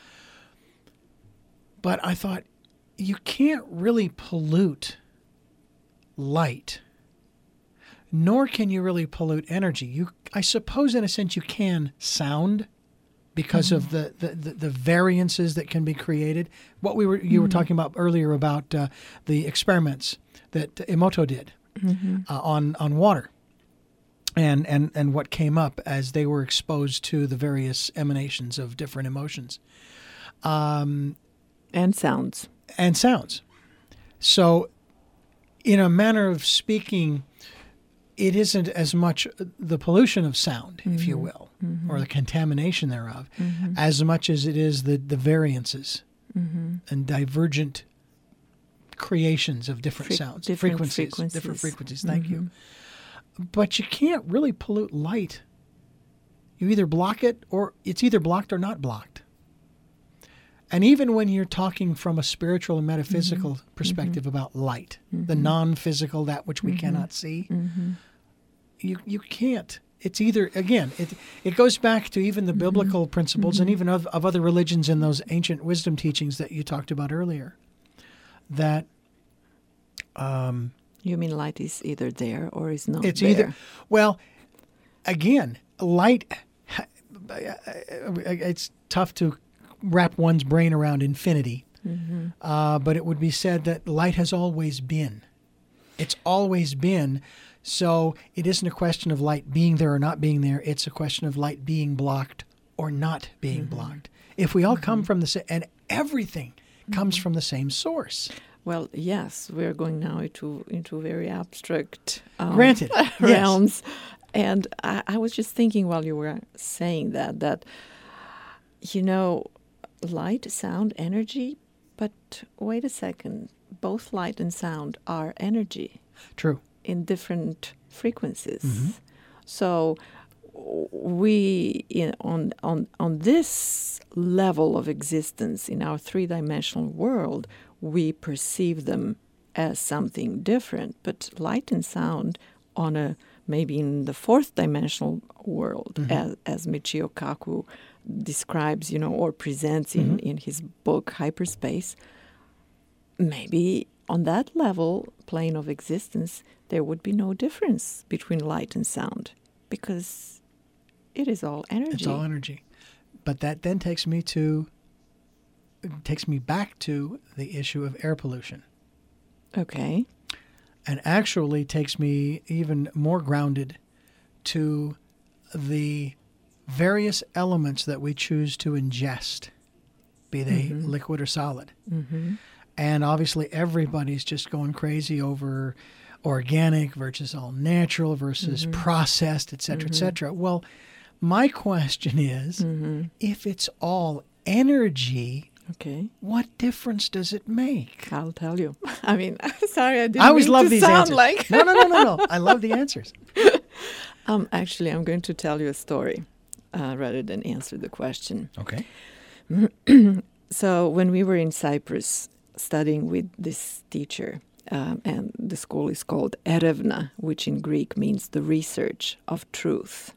But I thought, you can't really pollute light, nor can you really pollute energy. You, I suppose, in a sense, you can sound because mm-hmm. of the, the, the, the variances that can be created. What we were you mm-hmm. were talking about earlier about uh, the experiments that Emoto did mm-hmm. uh, on on water, and and and what came up as they were exposed to the various emanations of different emotions, um, and sounds. And sounds. So, in a manner of speaking, it isn't as much the pollution of sound, mm-hmm. if you will, mm-hmm. or the contamination thereof, mm-hmm. as much as it is the, the variances mm-hmm. and divergent creations of different Fre- sounds, different frequencies, frequencies. different frequencies. Thank mm-hmm. you. But you can't really pollute light. You either block it, or it's either blocked or not blocked. And even when you're talking from a spiritual and metaphysical mm-hmm. perspective mm-hmm. about light, mm-hmm. the non-physical, that which we mm-hmm. cannot see, mm-hmm. you you can't. It's either, again, it it goes back to even the mm-hmm. biblical principles mm-hmm. and even of, of other religions in those ancient wisdom teachings that you talked about earlier. That um, you mean light is either there or is not it's there? Either, well, again, light, it's tough to wrap one's brain around infinity. Mm-hmm. Uh, but it would be said that light has always been. It's always been. So it isn't a question of light being there or not being there. It's a question of light being blocked or not being mm-hmm. blocked. If we all mm-hmm. come from the same, and everything mm-hmm. comes from the same source. Well, yes, we're going now into into very abstract um, Granted, realms. Yes. And I, I was just thinking while you were saying that, that, you know, light, sound, energy, but wait a second, both light and sound are energy. True. In different frequencies. Mm-hmm. So we, in, on, on, on this level of existence in our three-dimensional world, we perceive them as something different. But light and sound on a, maybe in the fourth dimensional world, mm-hmm. as, as Michio Kaku describes, you know, or presents in, mm-hmm. in his book, Hyperspace, maybe on that level, plane of existence, there would be no difference between light and sound because it is all energy. It's all energy. But that then takes me to, takes me back to the issue of air pollution. Okay. And actually takes me even more grounded to the various elements that we choose to ingest, be they mm-hmm. liquid or solid. Mm-hmm. And obviously everybody's just going crazy over organic versus all natural versus mm-hmm. processed, et cetera, mm-hmm. et cetera. Well, my question is, mm-hmm. if it's all energy, okay, what difference does it make? I'll tell you. I mean, sorry, I didn't I always mean love to these sound answers. like... no, no, no, no, no. I love the answers. um, actually, I'm going to tell you a story uh, rather than answer the question. Okay. So when we were in Cyprus studying with this teacher, um, and the school is called Erevna, which in Greek means the research of truth.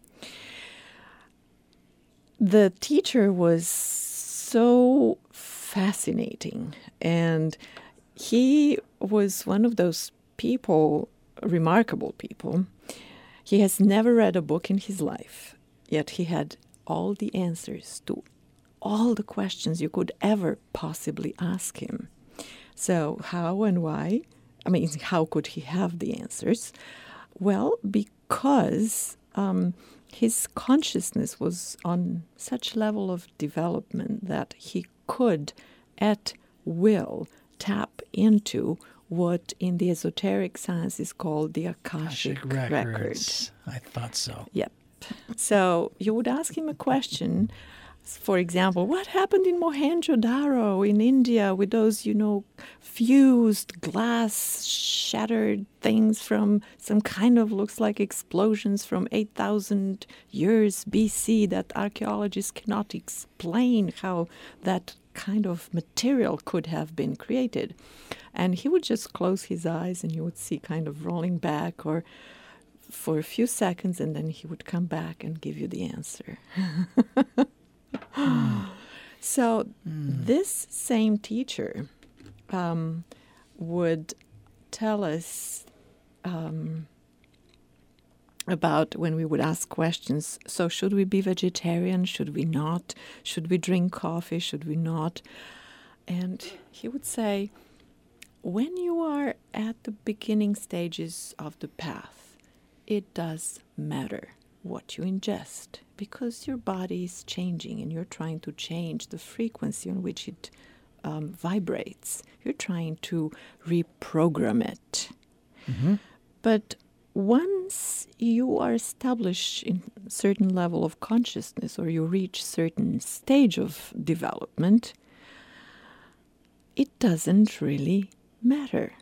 The teacher was so fascinating, and he was one of those people, remarkable people. He has never read a book in his life, yet he had all the answers to all the questions you could ever possibly ask him. So how and why? I mean, how could he have the answers? Well, because um, his consciousness was on such level of development that he could, at will, tap into what in the esoteric science is called the Akashic, Akashic records. records. I thought so. Yep. So you would ask him a question, For example, what happened in Mohenjo-Daro in India with those, you know, fused glass shattered things from some kind of looks like explosions from eight thousand years B C that archaeologists cannot explain how that kind of material could have been created. And he would just close his eyes and you would see kind of rolling back or for a few seconds, and then he would come back and give you the answer. mm. So mm. this same teacher um, would tell us um, about when we would ask questions. So should we be vegetarian? Should we not? Should we drink coffee? Should we not? And he would say, when you are at the beginning stages of the path, it does matter what you ingest because your body is changing and you're trying to change the frequency on which it um, vibrates. You're trying to reprogram it. Mm-hmm. But once you are established in a certain level of consciousness or you reach certain stage of development, it doesn't really matter.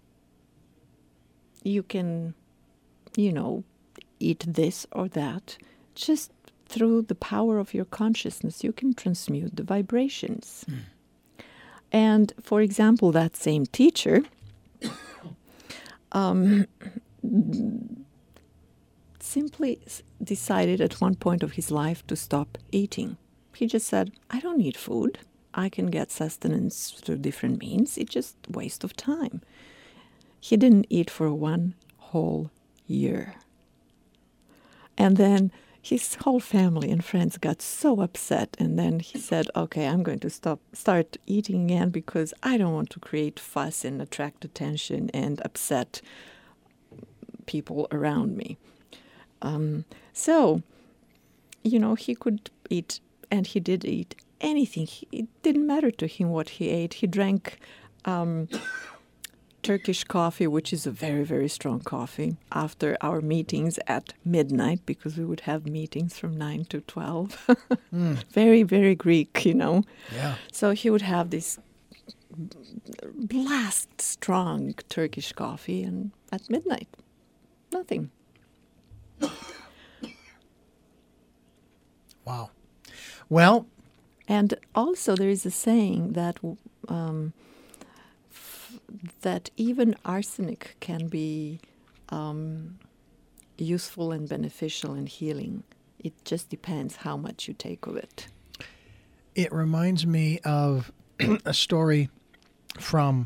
You can, you know, eat this or that. Just through the power of your consciousness, you can transmute the vibrations. Mm. And, for example, that same teacher um, simply decided at one point of his life to stop eating. He just said, I don't need food. I can get sustenance through different means. It's just a waste of time. He didn't eat for one whole year. And then his whole family and friends got so upset. And then he said, okay, I'm going to stop, start eating again because I don't want to create fuss and attract attention and upset people around me. Um, so, you know, he could eat, and he did eat anything. He, it didn't matter to him what he ate. He drank um, Turkish coffee, which is a very, very strong coffee, after our meetings at midnight, because we would have meetings from nine to twelve. mm. Very, very Greek, you know. Yeah. So he would have this blast strong Turkish coffee, and at midnight, nothing. Wow. Well, and also there is a saying that um, f- that even arsenic can be um, useful and beneficial in healing. It just depends how much you take of it. It reminds me of a story from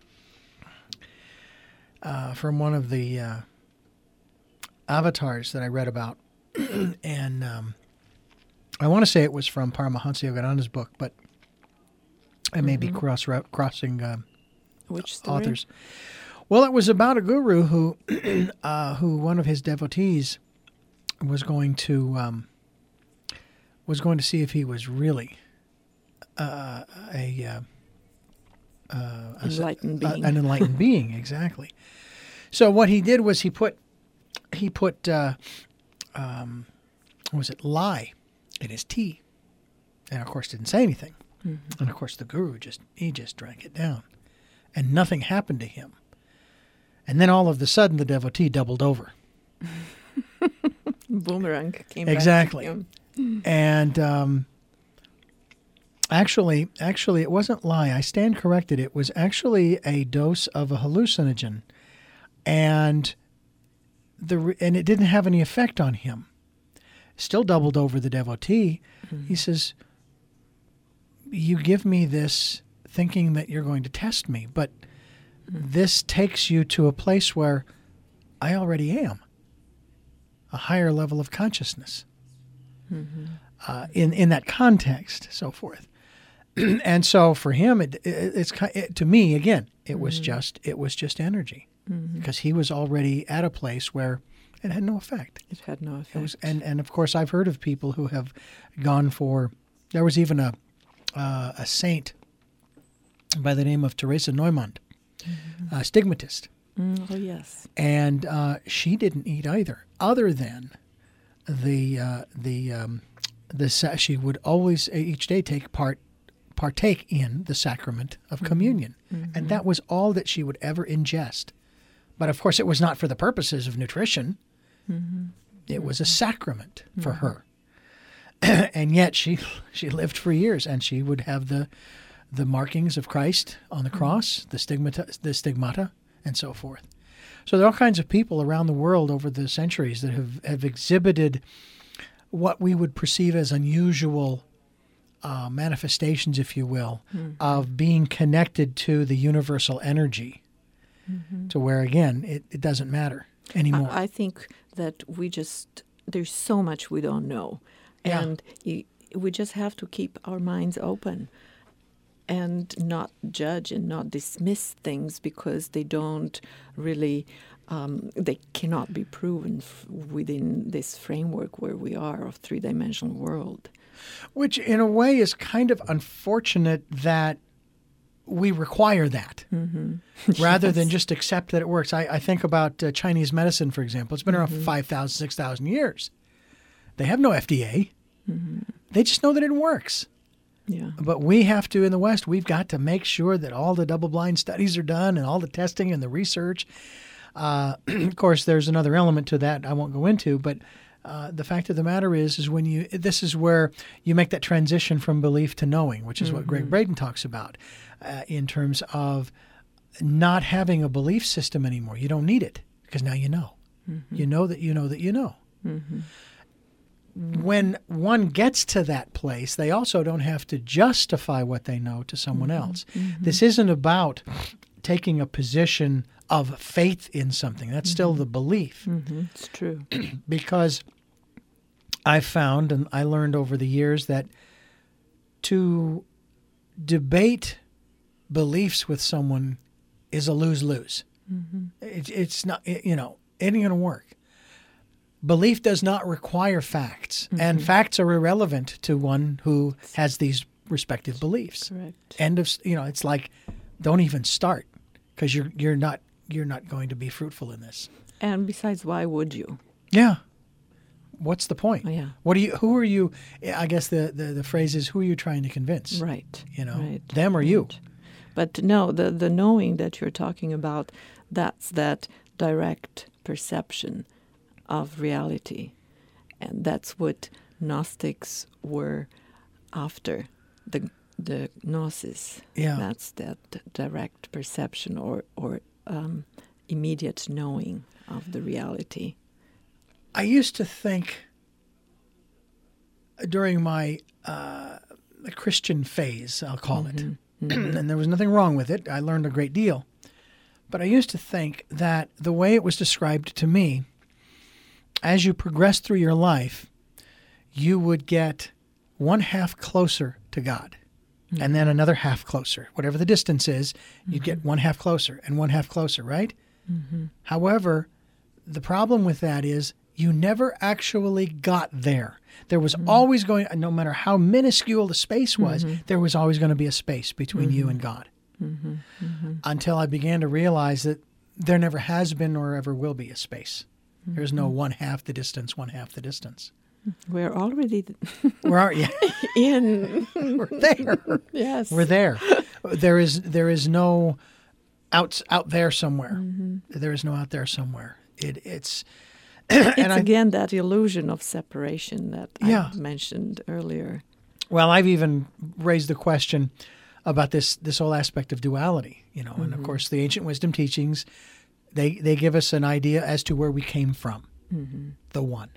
uh, from one of the uh, avatars that I read about, and um, I want to say it was from Paramahansa Yogananda's book, but I may mm-hmm. be cross crossing uh, Which story? authors. Well, it was about a guru who, uh, who one of his devotees was going to um, was going to see if he was really uh, a, uh, uh, enlightened a being. an enlightened being, exactly. So what he did was he put he put uh, um, what was it lye in his tea, and of course didn't say anything. Mm-hmm. And of course the guru just he just drank it down, and nothing happened to him. And then all of a sudden the devotee doubled over. Boomerang came exactly. back to him. And um, actually, actually, it wasn't lye. I stand corrected. It was actually a dose of a hallucinogen, and the and it didn't have any effect on him. Still doubled over the devotee. Mm-hmm. He says, "You give me this thinking that you're going to test me, but mm-hmm. this takes you to a place where I already am, a higher level of consciousness." Mm-hmm. Uh, in in that context, so forth, and so for him, it, it, it's it, to me again, it mm-hmm. was just it was just energy, mm-hmm. because he was already at a place where it had no effect. It had no effect. It was, and and of course, I've heard of people who have gone for. There was even a uh, a saint by the name of Teresa Neumann, mm-hmm. a stigmatist. Mm, oh yes, and uh, she didn't eat either, other than the uh, the um, the sa- she would always each day take part, partake in the sacrament of communion, Mm-hmm. and that was all that she would ever ingest. But of course, it was not for the purposes of nutrition. Mm-hmm. It was a sacrament for her, and yet she she lived for years, and she would have the the markings of Christ on the cross, the stigmata, the stigmata, and so forth. So there are all kinds of people around the world over the centuries that have, have exhibited what we would perceive as unusual uh, manifestations, if you will, Mm-hmm. of being connected to the universal energy, Mm-hmm. to where, again, it, it doesn't matter anymore. I, I think that we just, there's so much we don't know. Yeah. And y we just have to keep our minds open and not judge and not dismiss things because they don't really, um, they cannot be proven f within this framework where we are of three-dimensional world. Which, in a way, is kind of unfortunate that we require that rather than just accept that it works. I, I think about uh, Chinese medicine, for example. It's been around for five thousand, six thousand years. They have no F D A. They just know that it works. Yeah. But we have to, in the West, we've got to make sure that all the double-blind studies are done and all the testing and the research. Uh, of course, there's another element to that I won't go into, but uh, the fact of the matter is, is when you, this is where you make that transition from belief to knowing, which is what Greg Braden talks about uh, in terms of not having a belief system anymore. You don't need it because now you know. You know that you know that you know. When one gets to that place, they also don't have to justify what they know to someone else. This isn't about taking a position of faith in something. That's still the belief. Mm-hmm. It's true. Because I found, and I learned over the years, that to debate beliefs with someone is a lose-lose. It, it's not, it, you know, it ain't going to work. Belief does not require facts, and facts are irrelevant to one who has these respective beliefs. Correct. End of, you know, it's like, don't even start because you're you're not you're not going to be fruitful in this. And besides, why would you? Yeah. What's the point? Oh, yeah. What do you? Who are you? I guess the, the, the phrase is, who are you trying to convince? Right. You know, right, them or you. right. But no, the, the knowing that you're talking about, that's that direct perception of reality. And that's what Gnostics were after, the the gnosis. Yeah. That's that direct perception or, or um, immediate knowing of the reality. I used to think during my uh, Christian phase, I'll call it, and there was nothing wrong with it. I learned a great deal. But I used to think that the way it was described to me, as you progress through your life, you would get one half closer to God and then another half closer. Whatever the distance is, you'd get one half closer and one half closer, right? However, the problem with that is you never actually got there. There was always going, no matter how minuscule the space was, there was always going to be a space between you and God. Until I began to realize that there never has been or ever will be a space. There's no one half the distance, one half the distance. We're already Where are you? in. We're there. Yes. We're there. There is there is no out out there somewhere. There is no out there somewhere. It it's It's and I, again that illusion of separation that Yeah. I mentioned earlier. well, I've even raised the question about this this whole aspect of duality, you know, and of course the ancient wisdom teachings, they they give us an idea as to where we came from, the one,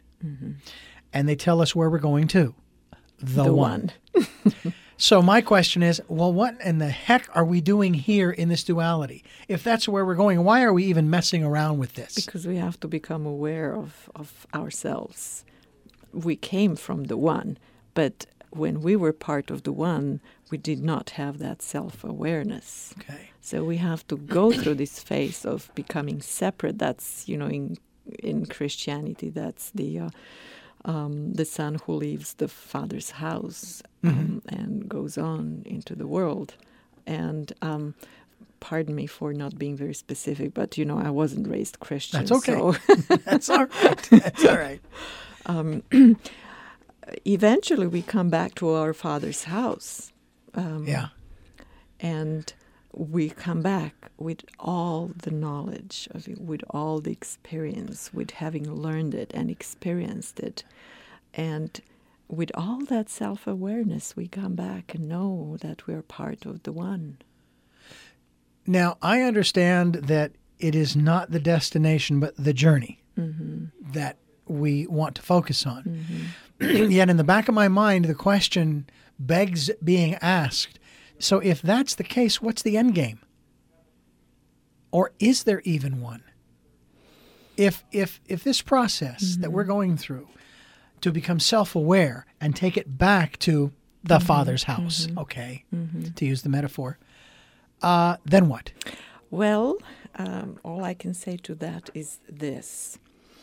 and they tell us where we're going to, the, The one. one. So my question is, well, what in the heck are we doing here in this duality? If that's where we're going, why are we even messing around with this? Because we have to become aware of, of ourselves. We came from the one, but when we were part of the one, we did not have that self-awareness. Okay. So we have to go through this phase of becoming separate. That's, you know, in in Christianity, that's the uh, um, the son who leaves the father's house um, and goes on into the world. And um, pardon me for not being very specific, but, you know, I wasn't raised Christian. That's okay. So That's all right. That's all right. eventually we come back to our Father's house. Um, Yeah. And we come back with all the knowledge of it, with all the experience, with having learned it and experienced it. And with all that self-awareness, we come back and know that we're part of the one. Now, I understand that it is not the destination, but the journey Mm-hmm. that we want to focus on. Mm-hmm. Yet in the back of my mind, the question begs being asked, so if that's the case, what's the end game? Or is there even one? If if if this process Mm-hmm. that we're going through to become self-aware and take it back to the Mm-hmm. Father's house, Mm-hmm. okay, Mm-hmm. to use the metaphor, uh, then what? Well, um, all I can say to that is this.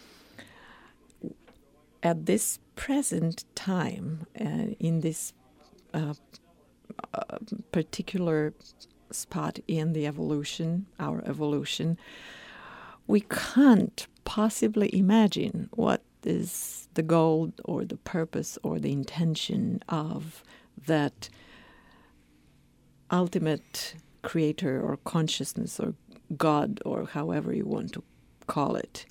At this present time, uh, in this uh, uh, particular spot in the evolution, our evolution, we can't possibly imagine what is the goal or the purpose or the intention of that ultimate creator or consciousness or God or however you want to call it.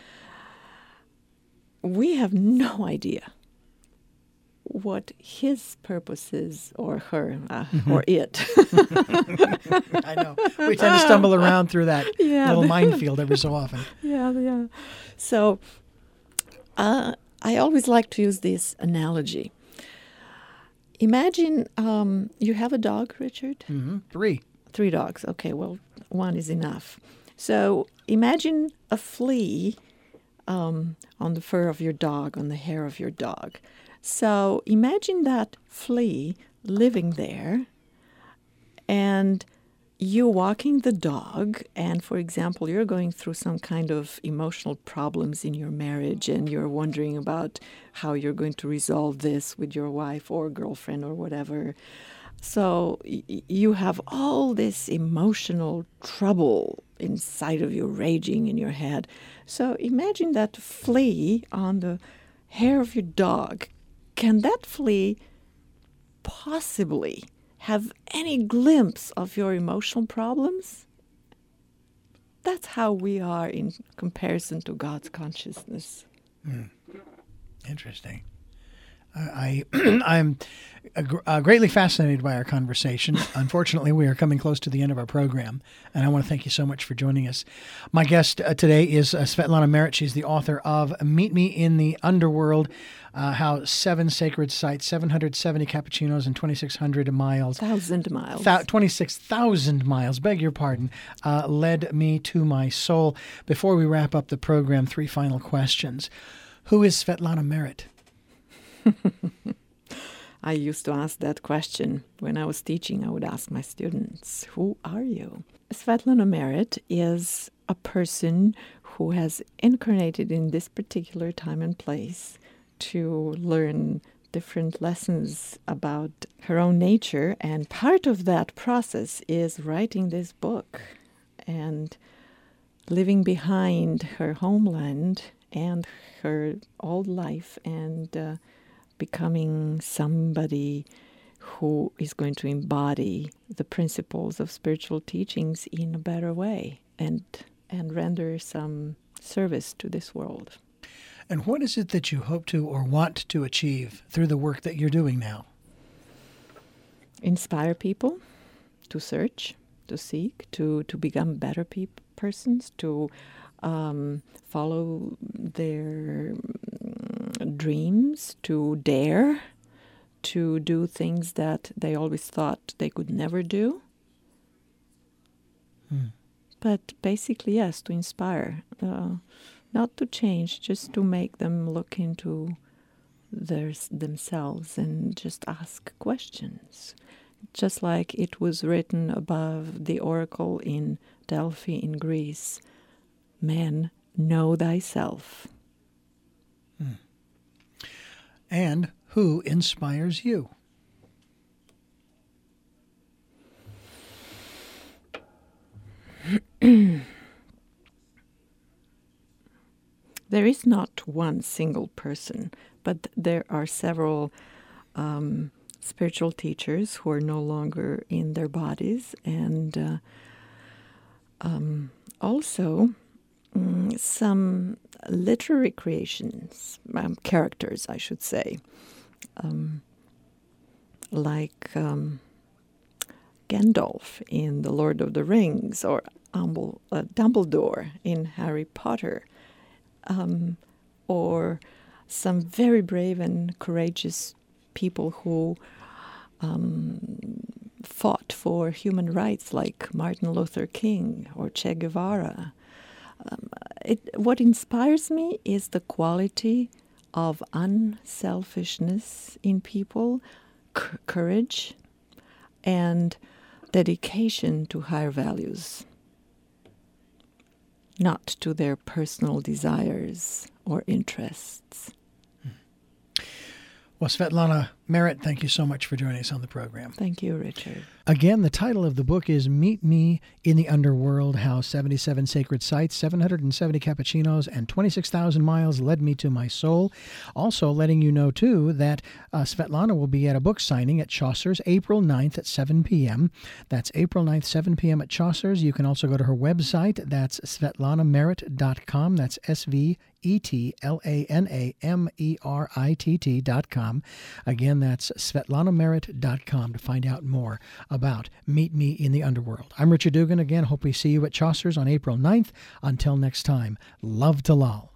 We have no idea what his purpose is or her uh, Mm-hmm. or it. I know. We tend to stumble around through that Yeah. little minefield every so often. Yeah, yeah. So uh, I always like to use this analogy. Imagine um, you have a dog, Richard? hmm Three. Three dogs. Okay, well, one is enough. So imagine a flea um, on the fur of your dog, on the hair of your dog. So imagine that flea living there and you walking the dog, and for example, you're going through some kind of emotional problems in your marriage and you're wondering about how you're going to resolve this with your wife or girlfriend or whatever. So y- you have all this emotional trouble inside of you raging in your head. So imagine that flea on the hair of your dog. Can that flea possibly have any glimpse of your emotional problems? That's how we are in comparison to God's consciousness. Interesting. I, I I'm uh, greatly fascinated by our conversation. Unfortunately, we are coming close to the end of our program, and I want to thank you so much for joining us. My guest uh, today is uh, Svetlana Merritt. She's the author of Meet Me in the Underworld, uh, How Seven Sacred Sites, seven hundred seventy Cappuccinos, and twenty-six hundred miles. Thousand miles. Thou- twenty-six thousand miles, beg your pardon, uh, led me to my soul. Before we wrap up the program, three final questions. Who is Svetlana Merritt? I used to ask that question when I was teaching. I would ask my students, who are you? Svetlana Merritt is a person who has incarnated in this particular time and place to learn different lessons about her own nature. And part of that process is writing this book and living behind her homeland and her old life and uh, becoming somebody who is going to embody the principles of spiritual teachings in a better way and and render some service to this world. And what is it that you hope to or want to achieve through the work that you're doing now? Inspire people to search, to seek, to, to become better peop- persons, to um, follow their mm, dreams, to dare, to do things that they always thought they could never do. Hmm. But basically, yes, to inspire, uh, not to change, just to make them look into their, themselves and just ask questions. Just like it was written above the oracle in Delphi in Greece, man, know thyself. Hmm. And who inspires you? There is not one single person, but there are several um, spiritual teachers who are no longer in their bodies, and uh, um, also um, some literary creations, um, characters, I should say, um, like um, Gandalf in The Lord of the Rings, or Umble, uh, Dumbledore in Harry Potter, um, or some very brave and courageous people who um, fought for human rights, like Martin Luther King or Che Guevara. Um, it, what inspires me is the quality of unselfishness in people, c- courage, and dedication to higher values, not to their personal desires or interests. Well, Svetlana Merritt, thank you so much for joining us on the program. Thank you, Richard. Again, the title of the book is Meet Me in the Underworld, How seventy-seven Sacred Sites, seven hundred seventy Cappuccinos, and twenty-six thousand Miles Led Me to My Soul. Also letting you know, too, that uh, Svetlana will be at a book signing at Chaucer's April ninth at seven p.m. That's April ninth, seven p.m. at Chaucer's. You can also go to her website. That's svetlana merritt dot com. That's S V E T L A N A M E R I T T dot com. Again, that's svetlana merritt dot com to find out more about Meet Me in the Underworld. I'm Richard Dugan. Again, hope we see you at Chaucer's on April ninth. Until next time, love to lull.